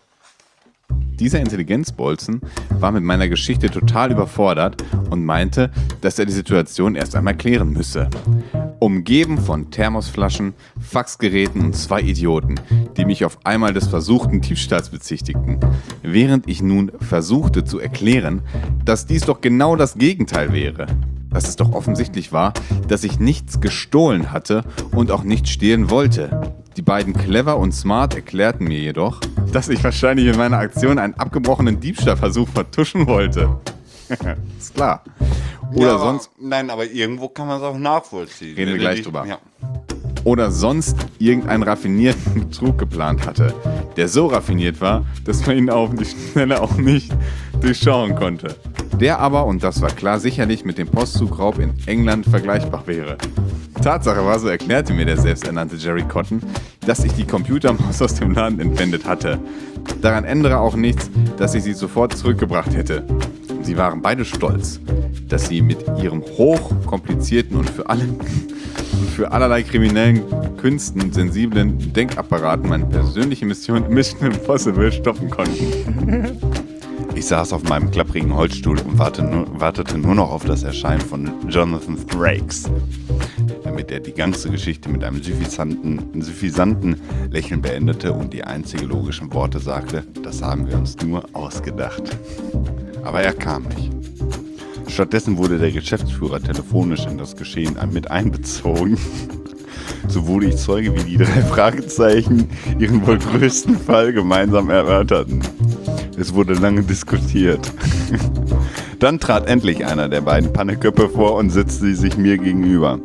Dieser Intelligenzbolzen war mit meiner Geschichte total überfordert und meinte, dass er die Situation erst einmal klären müsse. Umgeben von Thermosflaschen, Faxgeräten und zwei Idioten, die mich auf einmal des versuchten Diebstahls bezichtigten. Während ich nun versuchte zu erklären, dass dies doch genau das Gegenteil wäre. Dass es doch offensichtlich war, dass ich nichts gestohlen hatte und auch nicht stehlen wollte. Die beiden Clever und Smart erklärten mir jedoch, dass ich wahrscheinlich in meiner Aktion einen abgebrochenen Diebstahlversuch vertuschen wollte. Ist klar. Oder ja, sonst... Aber, nein, aber irgendwo kann man es auch nachvollziehen. Reden wir gleich die, drüber. Ja. Oder sonst irgendeinen raffinierten Betrug geplant hatte, der so raffiniert war, dass man ihn auf die Schnelle auch nicht durchschauen konnte. Der aber, und das war klar, sicherlich mit dem Postzugraub in England vergleichbar wäre. Tatsache war, so erklärte mir der selbsternannte Jerry Cotton, dass ich die Computermaus aus dem Laden entwendet hatte. Daran ändere auch nichts, dass ich sie sofort zurückgebracht hätte. Sie waren beide stolz, dass sie mit ihrem hochkomplizierten und für alle für allerlei kriminellen Künsten sensiblen Denkapparaten meine persönliche Mission Mission Impossible stoppen konnten. Ich saß auf meinem klapprigen Holzstuhl und wartete nur, wartete nur noch auf das Erscheinen von Jonathan Frakes, damit er die ganze Geschichte mit einem suffisanten, suffisanten Lächeln beendete und die einzige logischen Worte sagte, das haben wir uns nur ausgedacht. Aber er kam nicht. Stattdessen wurde der Geschäftsführer telefonisch in das Geschehen mit einbezogen. So wurde ich Zeuge, wie die drei Fragezeichen ihren wohl größten Fall gemeinsam erörterten. Es wurde lange diskutiert. Dann trat endlich einer der beiden Panneköpfe vor und setzte sich mir gegenüber.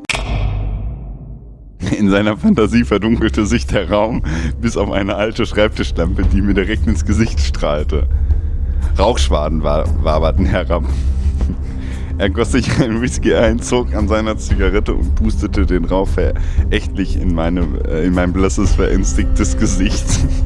In seiner Fantasie verdunkelte sich der Raum, bis auf eine alte Schreibtischlampe, die mir direkt ins Gesicht strahlte. Rauchschwaden waberten herab. Er goss sich einen Whisky ein, zog an seiner Zigarette und pustete den Rauch verächtlich in, meine, äh, in mein blasses, verängstigtes Gesicht.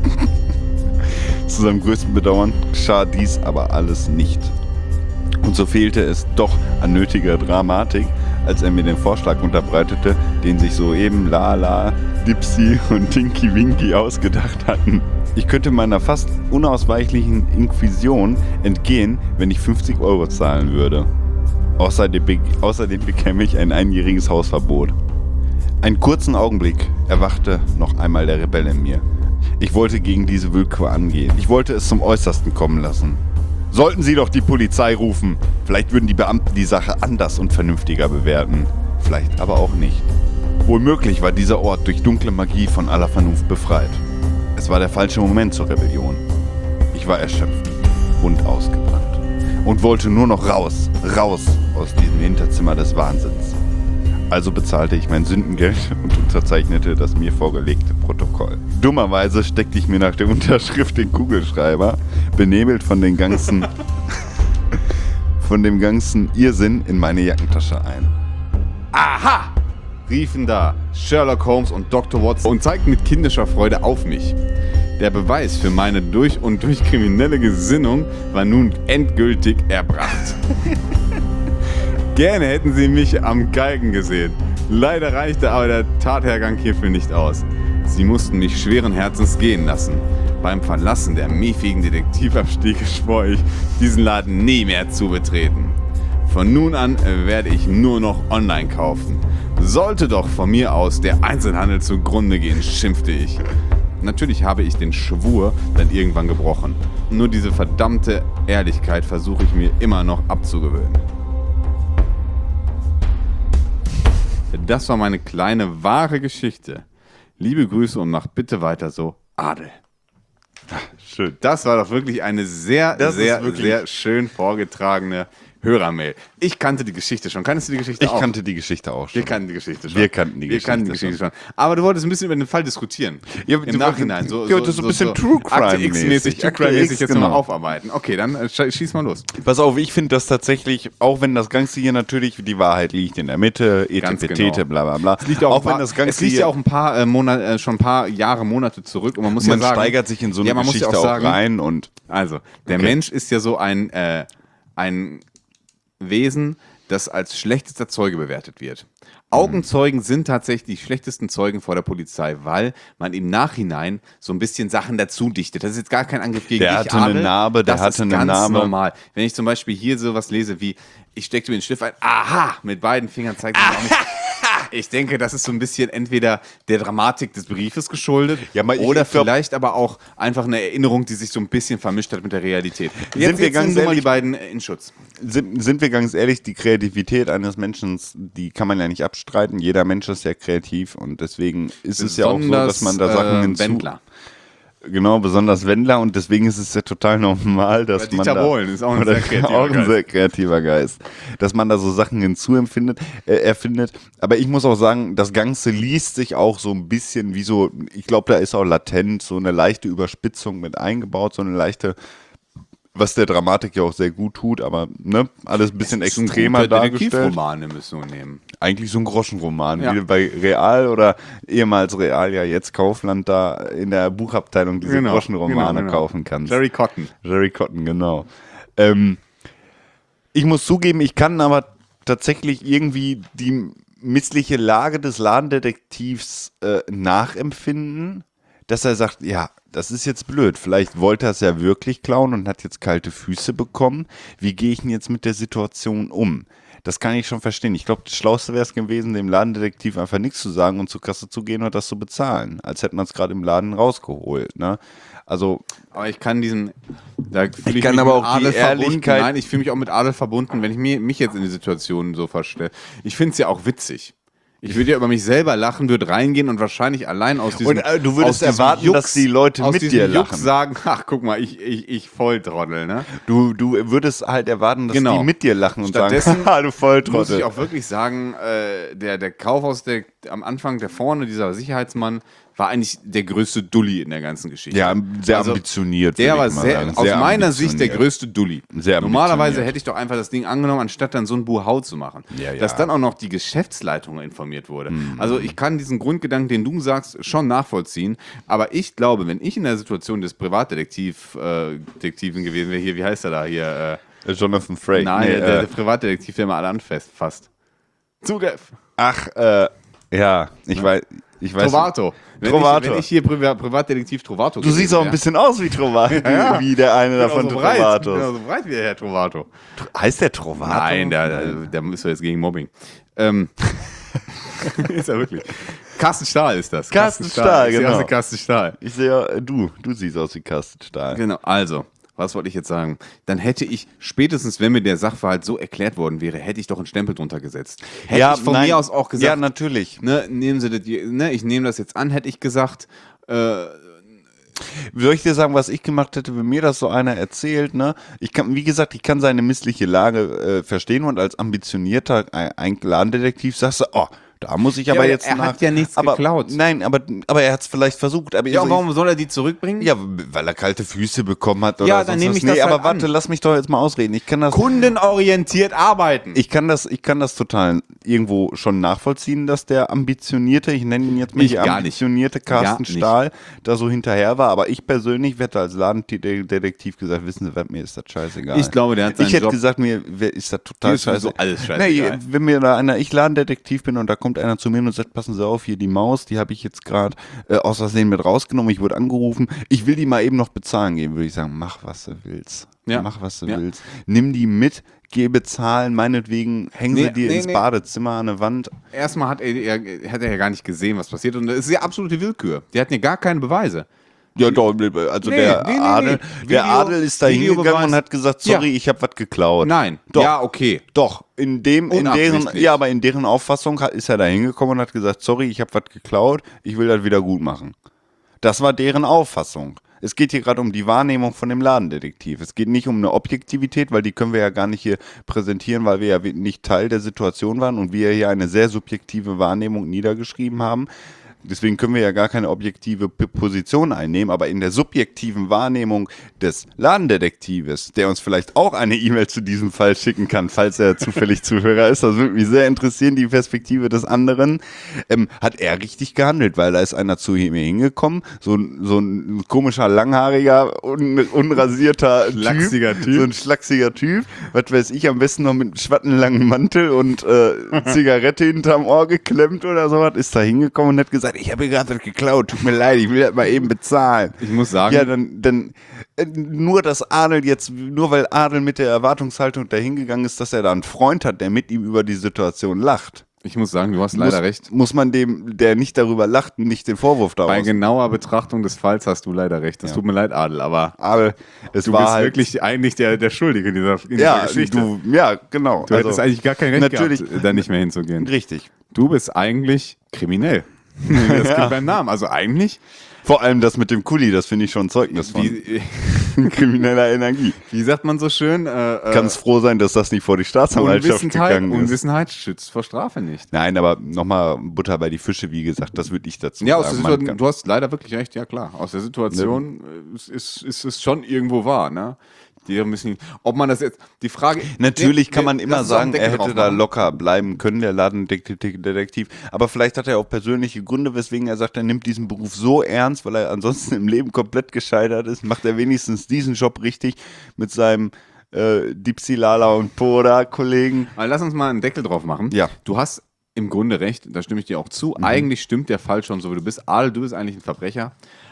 Zu seinem größten Bedauern geschah dies aber alles nicht. Und so fehlte es doch an nötiger Dramatik, als er mir den Vorschlag unterbreitete, den sich soeben Lala, Dipsy und Tinky Winky ausgedacht hatten. Ich könnte meiner fast unausweichlichen Inquisition entgehen, wenn ich fünfzig Euro zahlen würde. Außerdem, be- außerdem bekäme ich ein einjähriges Hausverbot. Einen kurzen Augenblick erwachte noch einmal der Rebell in mir. Ich wollte gegen diese Willkür angehen. Ich wollte es zum Äußersten kommen lassen. Sollten Sie doch die Polizei rufen. Vielleicht würden die Beamten die Sache anders und vernünftiger bewerten. Vielleicht aber auch nicht. Wohl möglich war dieser Ort durch dunkle Magie von aller Vernunft befreit. Es war der falsche Moment zur Rebellion. Ich war erschöpft und ausgebrannt und wollte nur noch raus, raus aus diesem Hinterzimmer des Wahnsinns. Also bezahlte ich mein Sündengeld und unterzeichnete das mir vorgelegte Protokoll. Dummerweise steckte ich mir nach der Unterschrift den Kugelschreiber, benebelt von den ganzen, von dem ganzen Irrsinn, in meine Jackentasche ein. Aha! Riefen da Sherlock Holmes und Doktor Watson und zeigten mit kindischer Freude auf mich. Der Beweis für meine durch und durch kriminelle Gesinnung war nun endgültig erbracht. Gerne hätten sie mich am Galgen gesehen. Leider reichte aber der Tathergang hierfür nicht aus. Sie mussten mich schweren Herzens gehen lassen. Beim Verlassen der miefigen Detektivabstiege schwor ich, diesen Laden nie mehr zu betreten. Von nun an werde ich nur noch online kaufen. Sollte doch von mir aus der Einzelhandel zugrunde gehen, schimpfte ich. Natürlich habe ich den Schwur dann irgendwann gebrochen. Nur diese verdammte Ehrlichkeit versuche ich mir immer noch abzugewöhnen. Das war meine kleine, wahre Geschichte. Liebe Grüße und mach bitte weiter so, Adel. Schön. Das war doch wirklich eine sehr, Das sehr, wirklich sehr schön vorgetragene Hörermail. Ich kannte die Geschichte schon. Kanntest du die Geschichte Ich auch? kannte die Geschichte auch schon. Wir kannten die Geschichte schon. Wir kannten die Wir Geschichte, kannten die Geschichte schon. Aber du wolltest ein bisschen über den Fall diskutieren. Ja, Im du- Nachhinein. So, ja, das ist so ein bisschen True Akte Crime-mäßig. X-mäßig, True Akte Crime-mäßig X, jetzt genau. nochmal aufarbeiten. Okay, dann äh, sch- schieß mal los. Pass auf, ich finde das tatsächlich, auch wenn das Ganze hier natürlich, die Wahrheit liegt in der Mitte, Ganz etepetete, genau. bla bla bla. Es liegt, auch auch ein paar, wenn das Ganze es liegt hier, ja auch ein paar äh, Monate, äh, schon ein paar Jahre, Monate zurück. Und man muss man ja sagen, steigert sich in so eine ja, man muss ja Geschichte auch auch, sagen, rein und Also, der Okay. Mensch ist ja so ein, äh, ein Wesen, das als schlechtester Zeuge bewertet wird. Augenzeugen sind tatsächlich die schlechtesten Zeugen vor der Polizei, weil man im Nachhinein so ein bisschen Sachen dazu dichtet. Das ist jetzt gar kein Angriff gegen Der dich, hatte eine Adel. Narbe, der das hatte ist eine ganz Narbe. normal. Wenn ich zum Beispiel hier sowas lese wie, ich steckte mir den Stift ein, aha, mit beiden Fingern zeigt man auch nicht. Ich denke, das ist so ein bisschen entweder der Dramatik des Briefes geschuldet Ja, aber ich- oder ich glaub- vielleicht aber auch einfach eine Erinnerung, die sich so ein bisschen vermischt hat mit der Realität. Sind wir jetzt ganz nimm du mal ehrlich- die beiden äh, in Schutz. sind, sind wir ganz ehrlich, die Kreativität eines Menschen, die kann man ja nicht abstreiten. Jeder Mensch ist ja kreativ und deswegen ist es ja auch so, dass man da Sachen äh, hinzu... Wendler. Genau, besonders Wendler und deswegen ist es ja total normal, dass Oder man Dieter da, Bohlen ist auch ein oder sehr kreativer auch ein Geist. sehr kreativer Geist, dass man da so Sachen hinzuempfindet, äh, erfindet. Aber ich muss auch sagen, das Ganze liest sich auch so ein bisschen wie so, ich glaube, da ist auch latent so eine leichte Überspitzung mit eingebaut, so eine leichte, was der Dramatik ja auch sehr gut tut, aber ne, alles ein bisschen Das ist ein extremer guter dargestellt. Detektivromane müssen wir nehmen. Eigentlich so ein Groschenroman, Ja. wie bei Real oder ehemals Real, ja jetzt Kaufland, da in der Buchabteilung diese Genau, Groschenromane genau, genau. kaufen kannst. Jerry Cotton. Jerry Cotton, genau. Ähm, ich muss zugeben, ich kann aber tatsächlich irgendwie die missliche Lage des Ladendetektivs äh, nachempfinden, dass er sagt, ja, das ist jetzt blöd. Vielleicht wollte er es ja wirklich klauen und hat jetzt kalte Füße bekommen. Wie gehe ich denn jetzt mit der Situation um? Das kann ich schon verstehen. Ich glaube, das Schlauste wäre es gewesen, dem Ladendetektiv einfach nichts zu sagen und zur Kasse zu gehen und das zu bezahlen. Als hätte man es gerade im Laden rausgeholt. Ne? Also, Aber ich kann diesen. Da fühle Ich kann mich aber mit auch die Adel verbunden. Ehrlichkeit- Nein, ich fühle mich auch mit Adel verbunden, wenn ich mir, mich jetzt in die Situation so verstelle. Ich finde es ja auch witzig. Ich würde ja über mich selber lachen, würde reingehen und wahrscheinlich allein aus diesem Und, äh, du würdest aus diesem erwarten, dass die Leute aus mit diesem dir Jux lachen. sagen, ach, guck mal, ich, ich, ich Volltrottel, ne? du, du würdest halt erwarten, dass Genau. die mit dir lachen und Stattdessen sagen, haha, du Muss Volltrottel. ich auch wirklich sagen, äh, der, der Kaufhaus, der am Anfang, der vorne, dieser Sicherheitsmann, war eigentlich der größte Dulli in der ganzen Geschichte. Ja, sehr Also, ambitioniert. Der würde war ich mal sehr, sagen. aus Sehr meiner Sicht der ambitioniert. größte Dulli. Sehr Normalerweise ambitioniert. hätte ich doch einfach das Ding angenommen, anstatt dann so ein Buhau zu machen. Ja, ja. Dass dann auch noch die Geschäftsleitung informiert wurde. Mhm. Also ich kann diesen Grundgedanken, den du sagst, schon nachvollziehen. Aber ich glaube, wenn ich in der Situation des Privatdetektiv äh, Detektiven gewesen wäre, hier, wie heißt er da hier? Äh, Äh, Jonathan Frakes. nein, Nee, der, der äh, Privatdetektiv, der mal alle anfasst. Zugriff. ach, äh, ja, ich weiß. Ich weiß Trovato. Wenn, Trovato. Ich, wenn ich hier Priva Privatdetektiv Trovato Du siehst auch ein bisschen aus wie Trovato, Ja. wie der eine davon davon so breit. Trovatos. Genau, so breit wie der Herr Trovato. Heißt der Trovato? Nein, der, der, der ist doch jetzt gegen Mobbing. Ähm, ist er wirklich. Carsten Stahl ist das. Carsten Stahl, Ich sehe genau. aus wie Carsten Stahl. Ich sehe, ja, du, du siehst aus wie Kastenstahl. Genau, also, was wollte ich jetzt sagen? Dann hätte ich, spätestens wenn mir der Sachverhalt so erklärt worden wäre, hätte ich doch einen Stempel drunter gesetzt. Hätte ich von nein, mir aus auch gesagt, Ja, natürlich. ne, nehmen Sie das, ne, ich nehme das jetzt an, hätte ich gesagt, äh, Soll ich dir sagen, was ich gemacht hätte, wenn mir das so einer erzählt, ne? Ich kann, wie gesagt, ich kann seine missliche Lage äh, verstehen und als ambitionierter äh, ein Ladendetektiv sagst du, oh, da muss ich aber aber jetzt er nach. hat ja nichts aber, geklaut. Nein, aber, aber er hat es vielleicht versucht. Aber ja, ich- und warum soll er die zurückbringen? Ja, weil er kalte Füße bekommen hat oder Ja, dann sonst nehme was. ich das Nee, aber halt warte, an. lass mich doch jetzt mal ausreden. Ich kann das Kundenorientiert arbeiten. ich kann das ich kann das total irgendwo schon nachvollziehen, dass der ambitionierte, ich nenne ihn jetzt mal Ich die gar nicht. ambitionierte Carsten Gar nicht. Stahl da so hinterher war, aber ich persönlich hätte als Ladendetektiv gesagt, wissen Sie was, mir ist das scheißegal. Ich glaube, der hat seinen Ich hätte Job- gesagt, mir wer- ist das Dir total ist sowieso scheiße. alles scheißegal. Nee, wenn mir da einer, ich Ladendetektiv bin und da kommt einer zu mir und sagt, passen Sie auf, hier die Maus, die habe ich jetzt gerade äh, aus Versehen mit rausgenommen, ich wurde angerufen, ich will die mal eben noch bezahlen geben, würde ich sagen, mach was du willst. Ja. Mach was du Ja. willst. Nimm die mit, geh bezahlen, meinetwegen häng Nee, sie dir nee, ins nee. Badezimmer an eine Wand. Erstmal hat er, er, hat er ja gar nicht gesehen, was passiert. Und das ist ja absolute Willkür. Die hatten ja gar keine Beweise. Ja, doch, also Nee, der nee, nee, Adel, nee. der Video- Adel ist da hingegangen Videobeweis. und hat gesagt, sorry, Ja. ich habe was geklaut. Nein. Doch. Ja, okay. Doch, in dem, in deren, Unabsichtlich. ja, aber in deren Auffassung hat, ist er da hingekommen und hat gesagt, sorry, ich habe was geklaut, ich will das wieder gut machen. Das war deren Auffassung. Es geht hier gerade um die Wahrnehmung von dem Ladendetektiv. Es geht nicht um eine Objektivität, weil die können wir ja gar nicht hier präsentieren, weil wir ja nicht Teil der Situation waren und wir hier eine sehr subjektive Wahrnehmung niedergeschrieben haben. Deswegen können wir ja gar keine objektive P- Position einnehmen, aber in der subjektiven Wahrnehmung des Ladendetektives, der uns vielleicht auch eine E-Mail zu diesem Fall schicken kann, falls er zufällig Zuhörer ist, das würde mich sehr interessieren, die Perspektive des anderen, ähm, hat er richtig gehandelt, weil da ist einer zu mir hingekommen, so, ein- so ein komischer, langhaariger, un, unrasierter Schlachsiger Typ, Typ. so ein schlachsiger Typ, was weiß ich, am besten noch mit einem schwattenlangen Mantel und äh, Zigarette hinterm Ohr geklemmt oder sowas, ist da hingekommen und hat gesagt, ich habe hier gerade was geklaut, tut mir leid, ich will das mal eben bezahlen. Ich muss sagen, Ja, dann, dann äh, nur, dass Adel jetzt, nur weil Adel mit der Erwartungshaltung dahingegangen ist, dass er da einen Freund hat, der mit ihm über die Situation lacht. ich muss sagen, du hast leider muss, recht. Muss man dem, der nicht darüber lacht, nicht den Vorwurf Bei daraus. genauer Betrachtung des Falls hast du leider recht. Das Ja. tut mir leid, Adel, aber Adel, es du war bist halt, wirklich eigentlich der, der Schuldige in dieser, in ja, dieser Geschichte. du, ja, genau. Du hättest eigentlich gar kein Recht natürlich- gehabt, da nicht mehr hinzugehen. Richtig. Du bist eigentlich kriminell. Das gibt beim Namen. Also eigentlich, Vor allem das mit dem Kuli, das finde ich schon ein Zeugnis von wie, krimineller Energie. wie sagt man so schön, äh, äh, Kannst froh sein, dass das nicht vor die Staatsanwaltschaft Unwissenheit, gegangen ist. Unwissenheit schützt vor Strafe nicht. Nein, aber nochmal Butter bei die Fische, wie gesagt, das würde ich dazu Ja, aus der sagen. Man Situation, kann- du hast leider wirklich recht, ja klar. Aus der Situation äh, ist, ist, ist es schon irgendwo wahr, ne? Die müssen, ob man das jetzt, die Frage. Natürlich Nee, kann man nee, immer lass uns auch einen sagen, er Deckel hätte drauf da machen. locker bleiben können, der Ladendetektiv. Aber vielleicht hat er auch persönliche Gründe, weswegen er sagt, er nimmt diesen Beruf so ernst, weil er ansonsten im Leben komplett gescheitert ist. Macht er wenigstens diesen Job richtig mit seinem äh, Dipsy Lala und Poda-Kollegen. Aber lass uns mal einen Deckel drauf machen. Ja. Du hast im Grunde recht, da stimme ich dir auch zu. Eigentlich stimmt der Fall schon so, wie du bist. Adel, du bist eigentlich ein Verbrecher.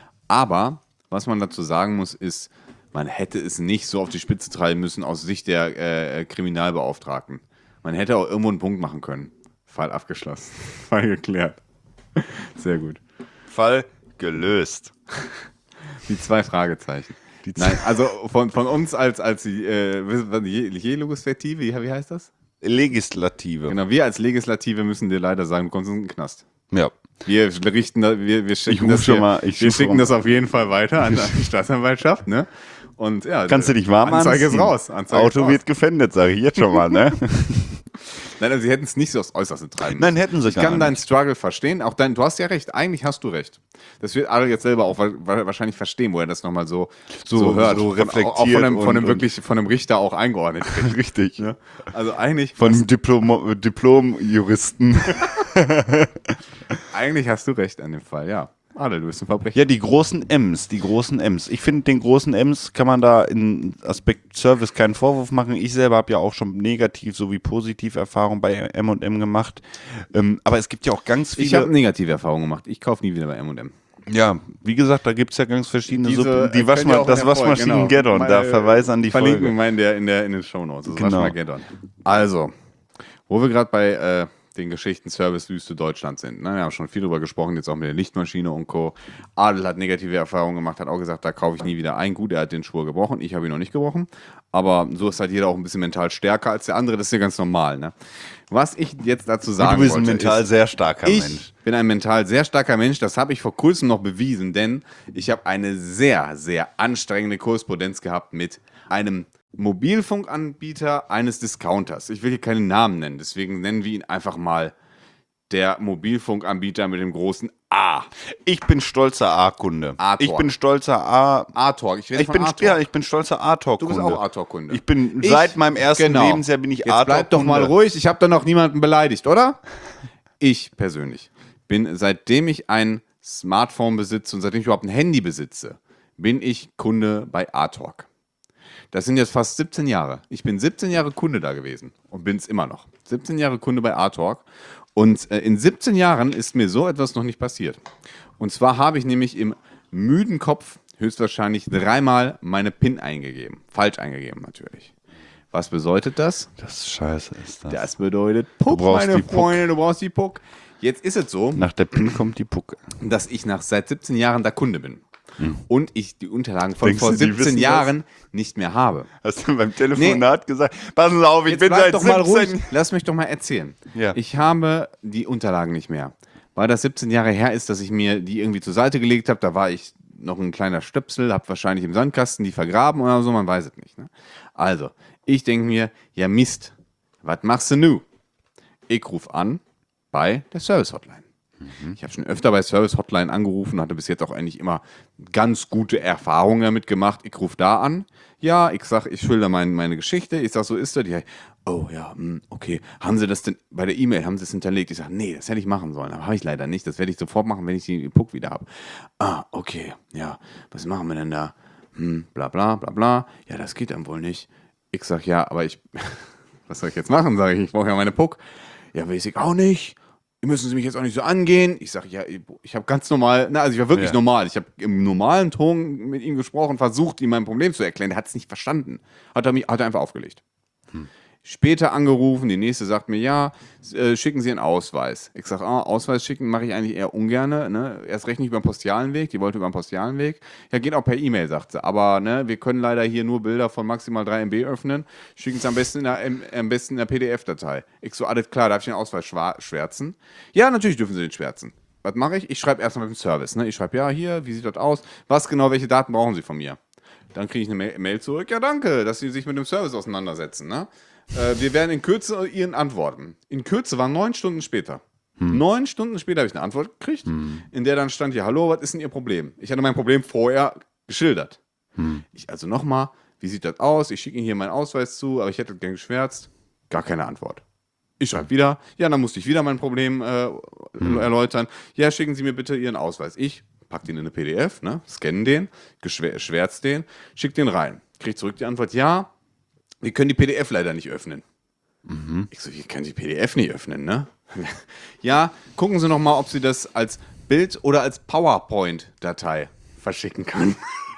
Aber was man dazu sagen muss, ist, man hätte es nicht so auf die Spitze treiben müssen aus Sicht der äh, Kriminalbeauftragten. Man hätte auch irgendwo einen Punkt machen können. Fall abgeschlossen. Fall geklärt. Sehr gut. Fall gelöst. Die zwei Fragezeichen. Nein, also von, von uns als, als die, äh, Je- Je-Legislative, wie wie heißt das? Legislative. Genau, wir als Legislative müssen dir leider sagen, du kommst in den Knast. Ja. Wir richten, da- wir, wir schicken, ruf das, schon hier- mal- ich wir ruf schicken schon- das auf jeden Fall weiter an die Staatsanwaltschaft, ne? Und ja, Kannst du dich warm Anzeige anziehen? ist raus. Anzeige Auto ist raus. wird gefändet, sage ich jetzt schon mal, ne? Nein, also sie hätten es nicht so aufs Äußerste treiben Nein, müssen. hätten sie Ich gar kann deinen nicht. Struggle verstehen. Auch dein, du hast ja recht. Eigentlich hast du recht. Das wird Adel jetzt selber auch wa- wa- wahrscheinlich verstehen, wo er das nochmal so, so, So- hört. so Von- reflektiert Auch von einem, von und- einem wirklich, von einem Richter auch eingeordnet. Richtig. Ne? Also eigentlich, Von einem Diplom- Diplom-Juristen. eigentlich hast du recht an dem Fall, ja. Adel, du bist ein Verbrecher. Ja, die großen M's, die großen M's. Ich finde, den großen M's kann man da in Aspekt Service keinen Vorwurf machen. Ich selber habe ja auch schon negativ sowie positiv Erfahrungen bei M und M gemacht. Ähm, aber es gibt ja auch ganz Ich habe viele. negative Erfahrungen gemacht. Ich kaufe nie wieder bei M und M. Ja, wie gesagt, da gibt es ja ganz verschiedene Diese, Suppen. äh, Die könnt Waschma ihr auch in das der Folge, Waschmaschinen-Gaddon, genau. da Mal, verweise an die Verlinken Folge. wir mal in, der, in, der, in den Shownotes. Das Genau. Waschmageddon. Also, wo wir gerade bei äh, den Geschichten Servicewüste Deutschland sind. Ne? Wir haben schon viel drüber gesprochen, jetzt auch mit der Lichtmaschine und Co. Adel hat negative Erfahrungen gemacht, hat auch gesagt, da kaufe ich nie wieder ein. Gut, er hat den Schwur gebrochen, ich habe ihn noch nicht gebrochen. Aber so ist halt jeder auch ein bisschen mental stärker als der andere, das ist ja ganz normal. Ne? Was ich jetzt dazu sagen Du bist ein wollte, mental ist, sehr starker ich Mensch. bin ein mental sehr starker Mensch. Das habe ich vor kurzem noch bewiesen, denn ich habe eine sehr, sehr anstrengende Korrespondenz gehabt mit einem Mobilfunkanbieter eines Discounters. Ich will hier keinen Namen nennen, deswegen nennen wir ihn einfach mal der Mobilfunkanbieter mit dem großen A. Ich bin stolzer A-Kunde. A-Talk. Ich bin stolzer A. A-Talk. Ich, rede Ich von bin, A-Talk. ja, ich bin stolzer A-Talk-Kunde. Du bist auch A-Talk-Kunde. Ich bin Ich- seit meinem ersten genau. Lebensjahr bin ich Jetzt A-Talk-Kunde. bleib doch mal ruhig, ich habe da noch niemanden beleidigt, oder? Ich persönlich bin, seitdem ich ein Smartphone besitze und seitdem ich überhaupt ein Handy besitze, bin ich Kunde bei A-Talk. Das sind jetzt fast siebzehn Jahre. Ich bin siebzehn Jahre Kunde da gewesen und bin es immer noch. siebzehn Jahre Kunde bei A-Talk. Und äh, in siebzehn Jahren ist mir so etwas noch nicht passiert. Und zwar habe ich nämlich im müden Kopf höchstwahrscheinlich dreimal meine PIN eingegeben. Falsch eingegeben natürlich. Was bedeutet das? Das ist scheiße ist das. Das bedeutet Puck, brauchst meine die Puck. Freunde, du brauchst die Puck. Jetzt ist es so, Nach der PIN kommt die Pucke. dass ich nach seit siebzehn Jahren da Kunde bin. Und ich die Unterlagen von Denkst vor du, die siebzehn wissen Jahren nicht mehr habe. Hast du beim Telefonat gesagt, passen Sie auf, ich Jetzt bin bleib seit doch mal ruhig. siebzehn. Lass mich doch mal erzählen. Ja. Ich habe die Unterlagen nicht mehr. Weil das siebzehn Jahre her ist, dass ich mir die irgendwie zur Seite gelegt habe. Da war ich noch ein kleiner Stöpsel, habe wahrscheinlich im Sandkasten die vergraben oder so, man weiß es nicht. Ne? Also, ich denke mir, ja Mist, was machst du nu? Ich rufe an bei der Service-Hotline. Ich habe schon öfter bei Service-Hotline angerufen, hatte bis jetzt auch eigentlich immer ganz gute Erfahrungen damit gemacht. Ich rufe da an, ja, ich sage, ich schilder mein, meine Geschichte, ich sage, so ist das. Die, oh ja, mh, okay, haben Sie das denn, bei der E-Mail haben Sie es hinterlegt? Ich sage, nee, das hätte ich machen sollen, aber habe ich leider nicht, das werde ich sofort machen, wenn ich den Puck wieder habe. Ah, okay, ja, was machen wir denn da? Hm, bla bla bla bla, ja, das geht dann wohl nicht. Ich sage, ja, aber ich, was soll ich jetzt machen, sage ich, ich brauche ja meine Puck. Ja, weiß ich auch nicht. Müssen Sie mich jetzt auch nicht so angehen? Ich sage, ja, ich habe ganz normal, na, also ich war wirklich Ja. normal. Ich habe im normalen Ton mit ihm gesprochen, versucht, ihm mein Problem zu erklären. Er hat es nicht verstanden. Hat er, mich, hat er einfach aufgelegt. Hm. Später angerufen, die nächste sagt mir, ja, äh, schicken Sie einen Ausweis. Ich sage, ah, Ausweis schicken mache ich eigentlich eher ungern. Ne? Erst recht nicht über den postialen Weg. Die wollte über den postialen Weg. Ja, geht auch per E-Mail, sagt sie. Aber ne, wir können leider hier nur Bilder von maximal drei Megabyte öffnen. Schicken Sie am besten in der, im, am besten in der P D F-Datei. Ich so, alles klar, darf ich den Ausweis schwa- schwärzen? Ja, natürlich dürfen Sie den schwärzen. Was mache ich? Ich schreibe erstmal mit dem Service. Ne? Ich schreibe, ja, hier, wie sieht das aus? Was genau, welche Daten brauchen Sie von mir? Dann kriege ich eine Ma- Mail zurück. Ja, danke, dass Sie sich mit dem Service auseinandersetzen. Ne? Äh, wir werden in Kürze Ihnen antworten. In Kürze war neun Stunden später. Hm. Neun Stunden später habe ich eine Antwort gekriegt, hm. in der dann stand hier, hallo, was ist denn Ihr Problem? Ich hatte mein Problem vorher geschildert. Hm. Ich also nochmal, wie sieht das aus? Ich schicke Ihnen hier meinen Ausweis zu, aber ich hätte gern geschwärzt. Gar keine Antwort. Ich schreibe wieder, ja, dann musste ich wieder mein Problem äh, hm. erläutern. Ja, schicken Sie mir bitte Ihren Ausweis. Ich pack den in eine P D F, ne, scanne den, schwärz den, schick den rein. Krieg zurück die Antwort, ja, wir können die P D F leider nicht öffnen. Mhm. Ich so, wir können die P D F nicht öffnen, ne? Ja, gucken Sie noch mal, ob Sie das als Bild oder als PowerPoint-Datei verschicken kann.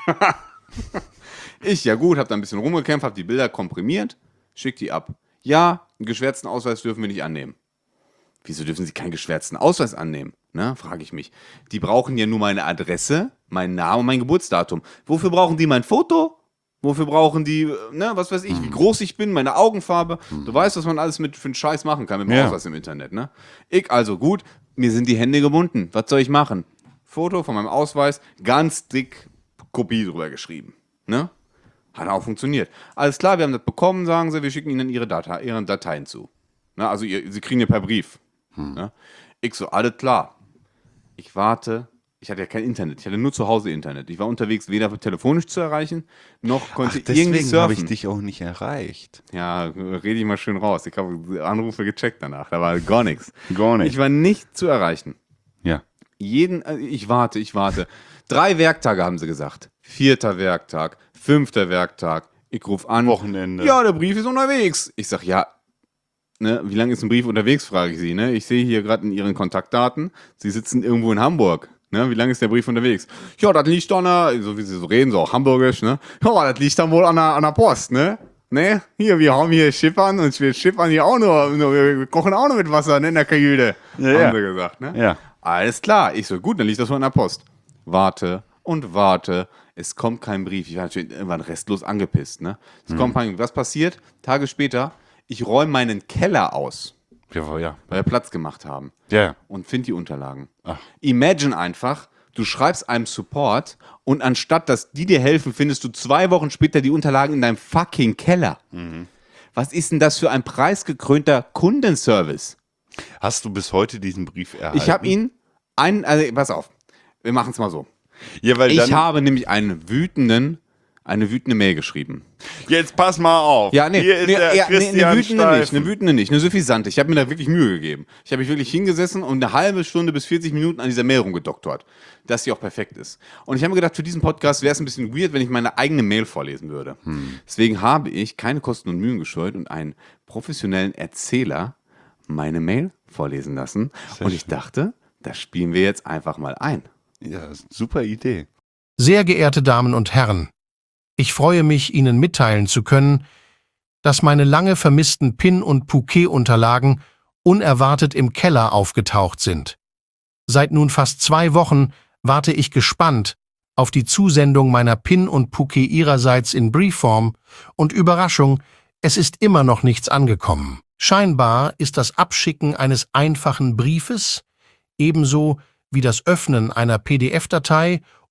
Ich, ja gut, hab da ein bisschen rumgekämpft, hab die Bilder komprimiert, schick die ab. Ja, einen geschwärzten Ausweis dürfen wir nicht annehmen. Wieso dürfen Sie keinen geschwärzten Ausweis annehmen? Ne, frage ich mich. Die brauchen ja nur meine Adresse, meinen Namen und mein Geburtsdatum. Wofür brauchen die mein Foto? Wofür brauchen die, ne, was weiß ich, wie groß ich bin, meine Augenfarbe. Du weißt, was man alles mit für einen Scheiß machen kann mit dem Ja. Ausweis im Internet, ne? Ich also, gut, mir sind die Hände gebunden. Was soll ich machen? Foto von meinem Ausweis, ganz dick Kopie drüber geschrieben, ne? Hat auch funktioniert. Alles klar, wir haben das bekommen, sagen sie, wir schicken Ihnen ihre, Data, ihre Dateien zu. Ne, also ihr, sie kriegen ja per Brief. Hm. Ne? Ich so, alles klar. Ich warte. Ich hatte ja kein Internet. Ich hatte nur zu Hause Internet. Ich war unterwegs, weder telefonisch zu erreichen, noch konnte Ach, ich irgendwie deswegen habe surfen. ich dich auch nicht erreicht. Ja, rede ich mal schön raus. Ich habe Anrufe gecheckt danach. Da war gar nichts. Gar nicht. Ich war nicht zu erreichen. Ja. Jeden, äh, ich warte, ich warte. Drei Werktage haben sie gesagt. Vierter Werktag, fünfter Werktag. Ich rufe an. Wochenende. Ja, der Brief ist unterwegs. Ich sag, ja, ne, wie lange ist ein Brief unterwegs, frage ich sie. Ne? Ich sehe hier gerade in ihren Kontaktdaten, sie sitzen irgendwo in Hamburg. Ne? Wie lange ist der Brief unterwegs? Ja, das liegt an der, so wie sie so reden, so auch hamburgisch, ne? Ja, das liegt dann wohl an der, an der Post, ne? Ne? Hier, wir haben hier Schiffern und wir schiffern hier auch nur, nur wir kochen auch nur mit Wasser, ne, in der Kajüte. Ja, haben ja. sie gesagt, ne? Ja. Alles klar. Ich so, gut, dann liegt das wohl an der Post. Warte und warte. Es kommt kein Brief. Ich war natürlich irgendwann restlos angepisst, ne? Es Mhm. kommt kein Brief. Was passiert? Tage später, ich räume meinen Keller aus, Ja, ja. weil wir Platz gemacht haben. Ja. Und finde die Unterlagen. Ach. Imagine einfach, du schreibst einem Support und anstatt, dass die dir helfen, findest du zwei Wochen später die Unterlagen in deinem fucking Keller. Mhm. Was ist denn das für ein preisgekrönter Kundenservice? Hast du bis heute diesen Brief erhalten? Ich habe ihn, einen, also pass auf, wir machen es mal so. Ja, weil Ich dann, habe nämlich einen wütenden, eine wütende Mail geschrieben. Jetzt pass mal auf. Ja, nee, Hier ist nee, der ja, nee Christian eine wütende nicht, Steifen. eine wütende nicht, eine suffisante. Ich habe mir da wirklich Mühe gegeben. Ich habe mich wirklich hingesessen und eine halbe Stunde bis vierzig Minuten an dieser Mail rumgedoktort, dass sie auch perfekt ist. Und ich habe mir gedacht, für diesen Podcast wäre es ein bisschen weird, wenn ich meine eigene Mail vorlesen würde. Hm. Deswegen habe ich keine Kosten und Mühen gescheut und einen professionellen Erzähler meine Mail vorlesen lassen. Sehr und ich schön. dachte, das spielen wir jetzt einfach mal ein. Ja, das ist eine super Idee. Sehr geehrte Damen und Herren, ich freue mich, Ihnen mitteilen zu können, dass meine lange vermissten PIN- und Bouquet-Unterlagen unerwartet im Keller aufgetaucht sind. Seit nun fast zwei Wochen warte ich gespannt auf die Zusendung meiner PIN und Bouquet Ihrerseits in Briefform und Überraschung, es ist immer noch nichts angekommen. Scheinbar ist das Abschicken eines einfachen Briefes, ebenso wie das Öffnen einer P D F-Datei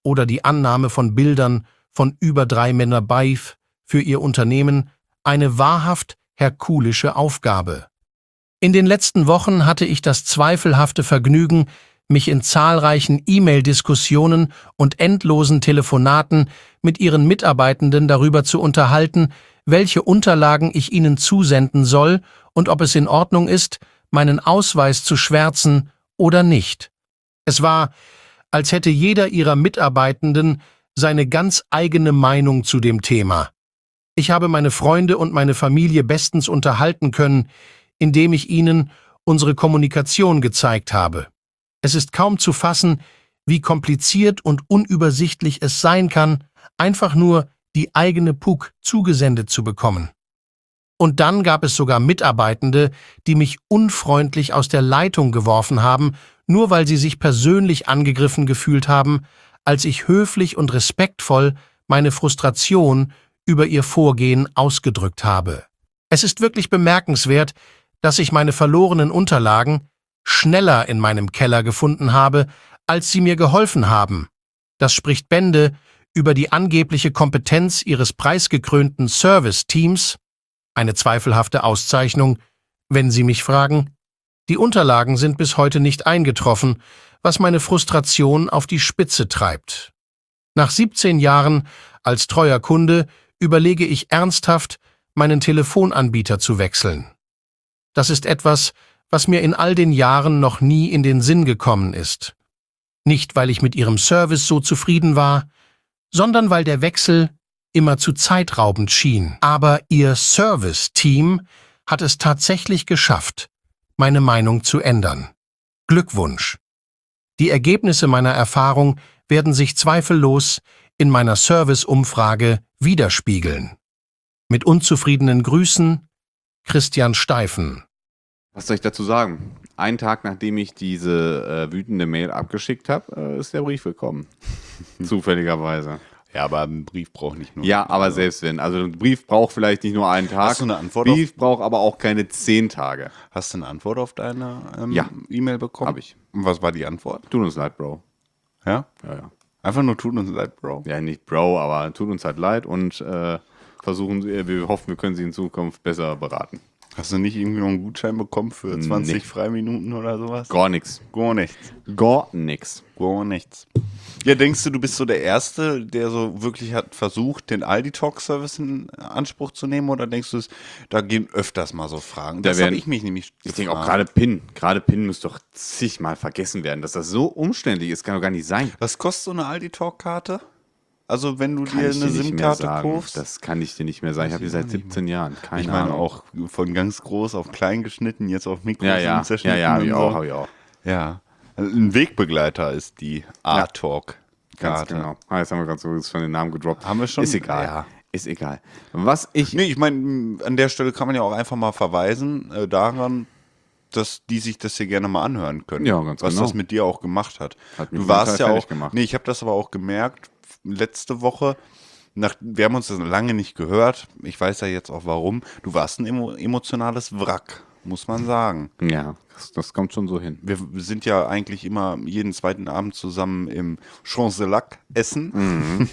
oder die Annahme von Bildern von über drei Männer Beif für ihr Unternehmen eine wahrhaft herkulische Aufgabe. In den letzten Wochen hatte ich das zweifelhafte Vergnügen, mich in zahlreichen E-Mail-Diskussionen und endlosen Telefonaten mit ihren Mitarbeitenden darüber zu unterhalten, welche Unterlagen ich ihnen zusenden soll und ob es in Ordnung ist, meinen Ausweis zu schwärzen oder nicht. Es war, als hätte jeder ihrer Mitarbeitenden seine ganz eigene Meinung zu dem Thema. Ich habe meine Freunde und meine Familie bestens unterhalten können, indem ich ihnen unsere Kommunikation gezeigt habe. Es ist kaum zu fassen, wie kompliziert und unübersichtlich es sein kann, einfach nur die eigene P U C zugesendet zu bekommen. Und dann gab es sogar Mitarbeitende, die mich unfreundlich aus der Leitung geworfen haben, nur weil sie sich persönlich angegriffen gefühlt haben, als ich höflich und respektvoll meine Frustration über ihr Vorgehen ausgedrückt habe. Es ist wirklich bemerkenswert, dass ich meine verlorenen Unterlagen schneller in meinem Keller gefunden habe, als sie mir geholfen haben. Das spricht Bände über die angebliche Kompetenz ihres preisgekrönten Service-Teams, eine zweifelhafte Auszeichnung, wenn Sie mich fragen. Die Unterlagen sind bis heute nicht eingetroffen, was meine Frustration auf die Spitze treibt. Nach siebzehn Jahren als treuer Kunde überlege ich ernsthaft, meinen Telefonanbieter zu wechseln. Das ist etwas, was mir in all den Jahren noch nie in den Sinn gekommen ist. Nicht, weil ich mit ihrem Service so zufrieden war, sondern weil der Wechsel immer zu zeitraubend schien. Aber ihr Service-Team hat es tatsächlich geschafft, meine Meinung zu ändern. Glückwunsch! Die Ergebnisse meiner Erfahrung werden sich zweifellos in meiner Service-Umfrage widerspiegeln. Mit unzufriedenen Grüßen, Christian Steifen. Was soll ich dazu sagen? Einen Tag, nachdem ich diese äh, wütende Mail abgeschickt habe, äh, ist der Brief gekommen. Zufälligerweise. Ja, aber ein Brief braucht nicht nur. Ja, aber selbst wenn. Also ein Brief braucht vielleicht nicht nur einen Tag. Hast du eine Antwort Brief auf, braucht aber auch keine zehn Tage. Hast du eine Antwort auf deine ähm, Ja. E-Mail bekommen? Hab ich. Und was war die Antwort? Tut uns leid, Bro. Ja? Ja, ja. Einfach nur tut uns leid, Bro. Ja, nicht Bro, aber tut uns halt leid und äh, versuchen, wir hoffen, wir können sie in Zukunft besser beraten. Hast du nicht irgendwie noch einen Gutschein bekommen für zwanzig Nee. Freiminuten oder sowas? Gar nichts. Gar nichts. Gar nichts. Gar nichts. Ja, denkst du, du bist so der Erste, der so wirklich hat versucht, den Aldi-Talk-Service in Anspruch zu nehmen? Oder denkst du, da gehen öfters mal so Fragen? Da Das habe werden- ich mich nämlich Ich denke auch gefragt. gerade PIN. Gerade PIN muss doch zigmal vergessen werden. Dass das so umständlich ist, kann doch gar nicht sein. Was kostet so eine Aldi-Talk-Karte? Also wenn du Kann dir ich eine dir nicht mehr SIM-Karte sagen. kaufst? Das kann ich dir nicht mehr sagen. Ich habe die ich seit auch nicht siebzehn Jahren. Keine Ich meine Ahnung. auch von ganz groß auf klein geschnitten, jetzt auf Mikro Ja, ja. Ja, zerschnitten. ja, habe ich und auch. so. Hab ich auch. Ja. Ein Wegbegleiter ist die A-Talk. Ganz Karte. genau. Ah, jetzt haben wir gerade so schon den Namen gedroppt. Haben wir schon? Ist egal. Ja. Ist egal. Was ich. Nee, ich meine, an der Stelle kann man ja auch einfach mal verweisen äh, daran, dass die sich das hier gerne mal anhören können. Ja, ganz was genau. das mit dir auch gemacht hat. Hat mich Du warst ja mental fertig auch. gemacht. Nee, ich habe das aber auch gemerkt letzte Woche. Nach, wir haben uns das lange nicht gehört. Ich weiß ja jetzt auch warum. Du warst ein emo, emotionales Wrack, muss man sagen. Ja, das, das kommt schon so hin. Wir sind ja eigentlich immer jeden zweiten Abend zusammen im Champs-Élysées essen. Mhm.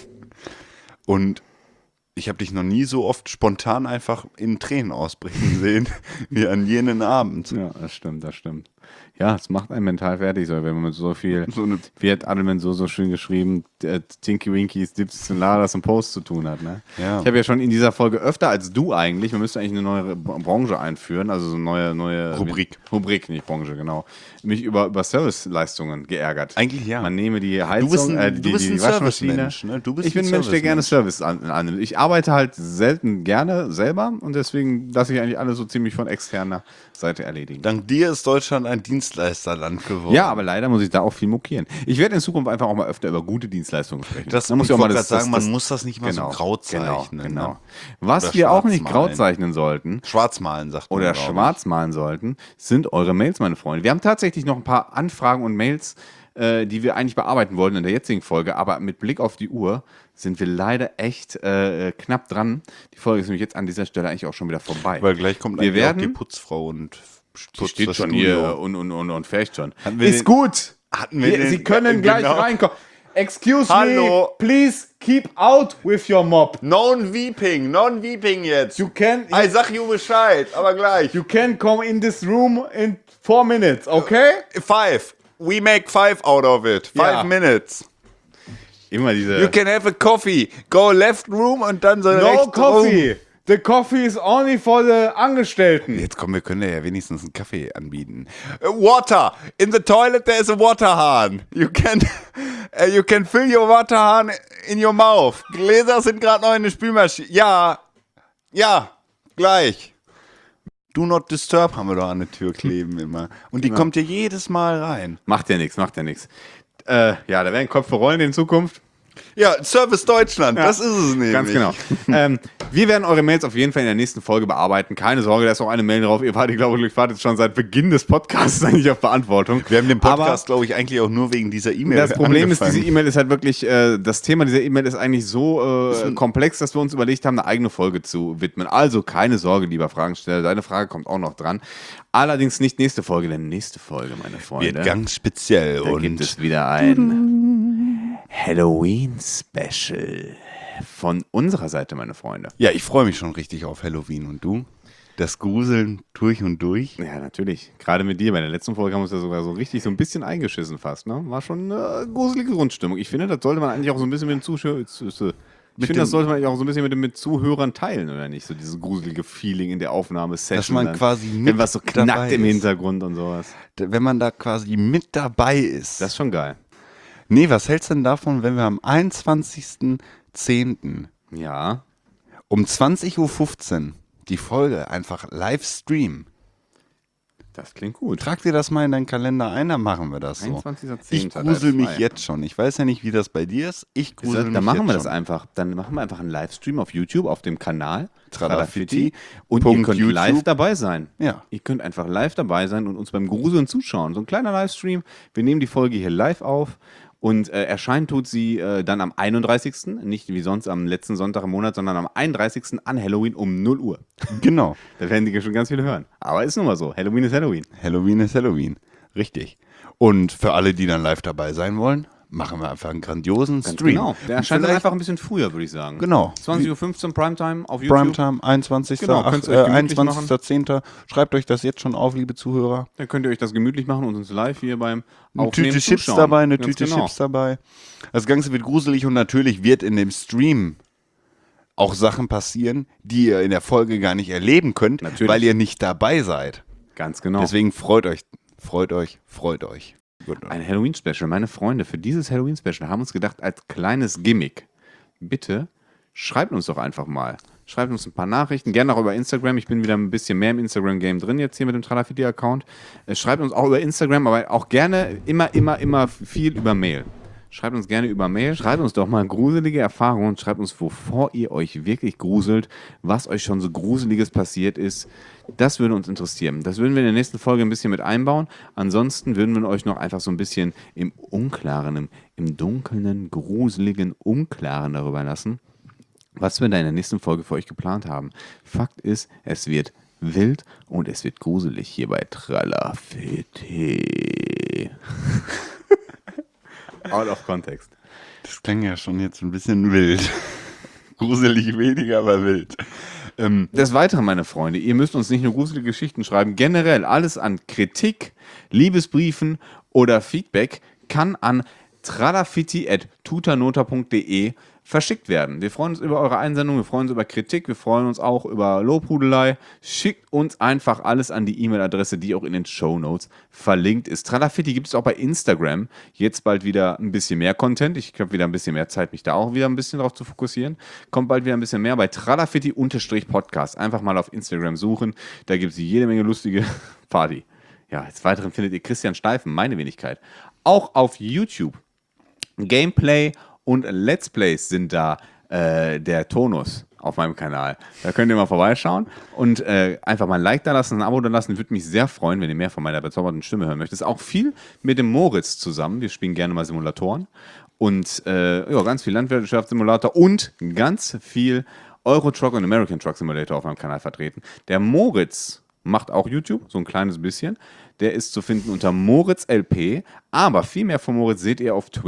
Und ich habe dich noch nie so oft spontan einfach in Tränen ausbrechen sehen, wie an jenen Abend. Ja, das stimmt, das stimmt. Ja, es macht einen mental fertig, so, wenn man mit so viel, So eine- wie hat Adelman so, so schön geschrieben, äh, Tinky Winkies, Dips und Ladas und Post zu tun hat. Ne? Ja. Ich habe ja schon in dieser Folge öfter als du eigentlich, man müsste eigentlich eine neue Br- Branche einführen, also so eine neue, neue Rubrik. Rubrik, nicht Branche, genau. Mich über, über Serviceleistungen geärgert. Eigentlich ja. Man nehme die Heizung, bist ein- äh, du die, bist die ein Waschmaschine. Servicemensch, ne? Du bist ich bin ein ein Mensch, der gerne Servicemensch. Service an, annimmt. Ich arbeite halt selten gerne selber und deswegen lasse ich eigentlich alles so ziemlich von externer Seite erledigen. Dank dir ist Deutschland ein Dienstleisterland geworden. Ja, aber leider muss ich da auch viel mokieren. Ich werde in Zukunft einfach auch mal öfter über gute Dienstleistungen sprechen. Das Da muss ich ich auch mal wollte das, gerade sagen, das, man muss das nicht mal genau, so grau zeichnen. Genau, genau. Ne? Was Oder wir auch nicht schwarz malen. grau zeichnen sollten Schwarzmalen, sagt man. oder glaub ich. schwarz malen sollten, sind eure Mails, meine Freunde. Wir haben tatsächlich noch ein paar Anfragen und Mails, äh, die wir eigentlich bearbeiten wollten in der jetzigen Folge, aber mit Blick auf die Uhr sind wir leider echt äh, knapp dran. Die Folge ist nämlich jetzt an dieser Stelle eigentlich auch schon wieder vorbei. Weil gleich kommt Wir eigentlich werden- auch die Putzfrau und Die putzt steht das schon Studio. hier und, und, und, und fährt schon. Hatten wir Ist den- gut. Hatten wir Wir, den- Sie können äh, gleich genau. reinkommen. Excuse Hallo. me, please keep out with your mop. Non-Weeping, Non-Weeping jetzt. You can, Ich sag you Bescheid, aber gleich. you can come in this room in four minutes, okay? Five. We make five out of it. Five Ja. minutes. Immer diese... You can have a coffee. Go left room und dann so no rechts coffee. rum. The coffee is only for the Angestellten. Jetzt komm, wir können dir ja wenigstens einen Kaffee anbieten. Uh, water. In the toilet there is a water hahn. You can, uh, you can fill your water hahn in your mouth. Gläser sind gerade noch in der Spülmaschine. Ja. Ja. Gleich. Do not disturb haben wir doch an der Tür kleben immer. Und die Genau. kommt dir jedes Mal rein. Macht ja nichts, macht ja nichts. Äh, ja, da werden Köpfe rollen in Zukunft. Ja, Service Deutschland, das ist es nämlich. Ganz genau. ähm, wir werden eure Mails auf jeden Fall in der nächsten Folge bearbeiten. Keine Sorge, da ist auch eine Mail drauf. Ihr wartet, glaube ich, wartet schon seit Beginn des Podcasts eigentlich auf Beantwortung. Wir haben den Podcast, Aber glaube ich, eigentlich auch nur wegen dieser E-Mail das Problem ist, angefangen. diese E-Mail ist halt wirklich, äh, das Thema dieser E-Mail ist eigentlich so äh, komplex, dass wir uns überlegt haben, eine eigene Folge zu widmen. Also keine Sorge, lieber Fragensteller, deine Frage kommt auch noch dran. Allerdings nicht nächste Folge, denn nächste Folge, meine Freunde, Wird ganz speziell. da und gibt es wieder ein Halloween-Special von unserer Seite, meine Freunde. ja, ich freue mich schon richtig auf Halloween. Und du? Das Gruseln durch und durch? Ja, natürlich. Gerade mit dir. Bei der letzten Folge haben wir uns ja sogar so richtig so ein bisschen eingeschissen fast. Ne? War schon eine gruselige Grundstimmung. Ich finde, das sollte man eigentlich auch so ein bisschen mit den Zuschauern... Ich finde, das sollte man eigentlich auch so ein bisschen mit den mit Zuhörern teilen, oder nicht? So dieses gruselige Feeling in der Aufnahmesession. Dass man dann, quasi wenn mit was so dabei knackt im ist. Hintergrund und sowas. Wenn man da quasi mit dabei ist. Das ist schon geil. Nee, was hältst du denn davon, wenn wir am einundzwanzigsten zehnten Ja. um zwanzig Uhr fünfzehn die Folge einfach live streamen? Das klingt gut. Trag dir das mal in deinen Kalender ein, dann machen wir das so. einundzwanzigster Ich zehnter grusel mich frei. jetzt schon. Ich weiß ja nicht, wie das bei dir ist. Ich grusel mich Dann machen jetzt wir das schon. einfach. Dann machen wir einfach einen Livestream auf YouTube, auf dem Kanal Tralafitti. und ihr Punkt könnt YouTube. live dabei sein. Ja. Ihr könnt einfach live dabei sein und uns beim Gruseln zuschauen. So ein kleiner Livestream. Wir nehmen die Folge hier live auf und äh, erscheinen tut sie äh, dann am einunddreißigsten Nicht wie sonst am letzten Sonntag im Monat, sondern am einunddreißigsten an Halloween um null Uhr. Genau. Da werden die schon ganz viele hören. Aber ist nun mal so. Halloween ist Halloween. Halloween ist Halloween. Richtig. Und für alle, die dann live dabei sein wollen, machen wir einfach einen grandiosen Stream. Genau. Der erscheint dann Vielleicht- einfach ein bisschen früher, würde ich sagen. Genau. zwanzig Uhr fünfzehn Primetime auf YouTube. Primetime, einundzwanzigsten Genau, Ach, könnt's euch äh, gemütlich einundzwanzigsten zehnten Schreibt euch das jetzt schon auf, liebe Zuhörer. Dann könnt ihr euch das gemütlich machen und uns live hier beim Eine Aufnehmen Tüte Chips zuschauen. dabei, eine Ganz Tüte genau. Chips dabei. Das Ganze wird gruselig und natürlich wird in dem Stream auch Sachen passieren, die ihr in der Folge gar nicht erleben könnt, Natürlich. weil ihr nicht dabei seid. Ganz genau. Deswegen freut euch, freut euch, freut euch. Gut. Ein Halloween-Special. Meine Freunde, für dieses Halloween-Special haben uns gedacht, als kleines Gimmick, bitte schreibt uns doch einfach mal. Schreibt uns ein paar Nachrichten, gerne auch über Instagram. Ich bin wieder ein bisschen mehr im Instagram-Game drin jetzt hier mit dem Tralafitti-Account. Äh, Schreibt uns auch über Instagram, aber auch gerne immer, immer, immer viel über Mail. Schreibt uns gerne über Mail. Schreibt uns doch mal gruselige Erfahrungen. Schreibt uns, wovor ihr euch wirklich gruselt, was euch schon so Gruseliges passiert ist. Das würde uns interessieren. Das würden wir in der nächsten Folge ein bisschen mit einbauen. Ansonsten würden wir euch noch einfach so ein bisschen im Unklaren, im, im Dunkeln, gruseligen Unklaren darüber lassen, was wir da in der nächsten Folge für euch geplant haben. Fakt ist, es wird wild und es wird gruselig hier bei Tralafitti. Out of context. Das klang ja schon jetzt ein bisschen wild. Gruselig weniger, aber wild. Ähm, Des Weiteren, meine Freunde, ihr müsst uns nicht nur gruselige Geschichten schreiben, generell alles an Kritik, Liebesbriefen oder Feedback kann an tralafitti at tutanota punkt de verschickt werden. Wir freuen uns über eure Einsendung, wir freuen uns über Kritik, wir freuen uns auch über Lobhudelei. Schickt uns einfach alles an die E-Mail-Adresse, die auch in den Shownotes verlinkt ist. Tralafitti gibt es auch bei Instagram. Jetzt bald wieder ein bisschen mehr Content. Ich habe wieder ein bisschen mehr Zeit, mich da auch wieder ein bisschen drauf zu fokussieren. Kommt bald wieder ein bisschen mehr bei Tralafitti-Podcast. Einfach mal auf Instagram suchen. Da gibt es jede Menge lustige Party. Ja, des Weiteren findet ihr Christian Steifen, meine Wenigkeit, auch auf YouTube. Gameplay und Let's Plays sind da äh, der Tonus auf meinem Kanal. Da könnt ihr mal vorbeischauen und äh, einfach mal ein Like da lassen, ein Abo da lassen. Würde mich sehr freuen, wenn ihr mehr von meiner bezaubernden Stimme hören möchtet. Auch viel mit dem Moritz zusammen. Wir spielen gerne mal Simulatoren. Und äh, ja, ganz viel Landwirtschaftssimulator und ganz viel Euro Truck und American Truck Simulator auf meinem Kanal vertreten. Der Moritz macht auch YouTube, so ein kleines bisschen. Der ist zu finden unter Moritz L P, aber viel mehr von Moritz seht ihr auf Twitch.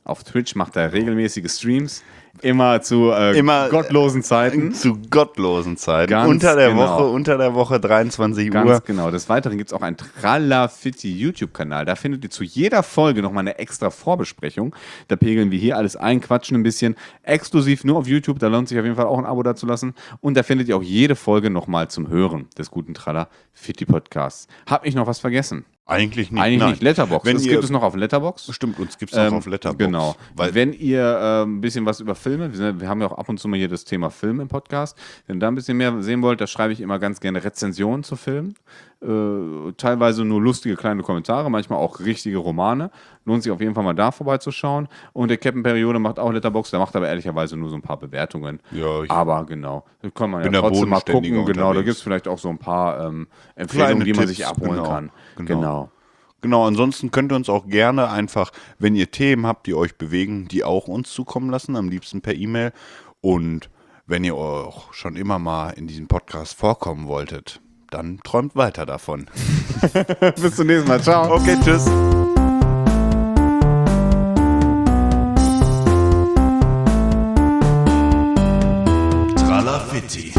Auf Twitch macht er regelmäßige Streams. Immer zu äh, Immer, gottlosen Zeiten. Zu gottlosen Zeiten. Ganz unter der genau. Woche, unter der Woche dreiundzwanzig Ganz Uhr. genau. Des Weiteren gibt es auch einen Tralafitti YouTube-Kanal. Da findet ihr zu jeder Folge nochmal eine extra Vorbesprechung. Da pegeln wir hier alles ein, quatschen ein bisschen. Exklusiv nur auf YouTube. Da lohnt sich auf jeden Fall auch ein Abo dazu lassen. Und da findet ihr auch jede Folge nochmal zum Hören des guten Tralafitti Podcasts. Hab ich noch was vergessen? Eigentlich nicht. Eigentlich nein. nicht. Letterboxd. Wenn Das ihr, gibt es noch auf Letterboxd. Stimmt, uns gibt es auch Ähm, auf Letterboxd. Genau. Weil Wenn ihr äh, ein bisschen was über Filme, wir, sind, wir haben ja auch ab und zu mal hier das Thema Film im Podcast, wenn ihr da ein bisschen mehr sehen wollt, da schreibe ich immer ganz gerne Rezensionen zu Filmen. Äh, teilweise nur lustige kleine Kommentare, manchmal auch richtige Romane. Lohnt sich auf jeden Fall mal da vorbeizuschauen. Und der Captain Periode macht auch Letterboxd, der macht aber ehrlicherweise nur so ein paar Bewertungen. Ja, ich aber genau, da kann man bin ja da trotzdem mal gucken. bodenständiger Genau, da unterwegs. gibt es vielleicht auch so ein paar ähm, Empfehlungen, Kleine die man Tipps, sich abholen genau, kann. genau. genau. Genau, ansonsten könnt ihr uns auch gerne einfach, wenn ihr Themen habt, die euch bewegen, die auch uns zukommen lassen, am liebsten per E-Mail. Und wenn ihr auch schon immer mal in diesem Podcast vorkommen wolltet, dann träumt weiter davon. Bis zum nächsten Mal. Ciao. Okay, tschüss. Tralafitti.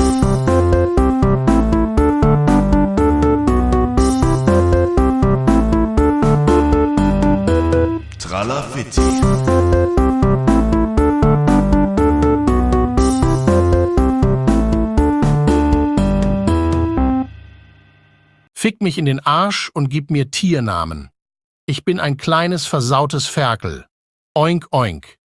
Tralafitti. Fick mich in den Arsch und gib mir Tiernamen. Ich bin ein kleines, versautes Ferkel. Oink, oink.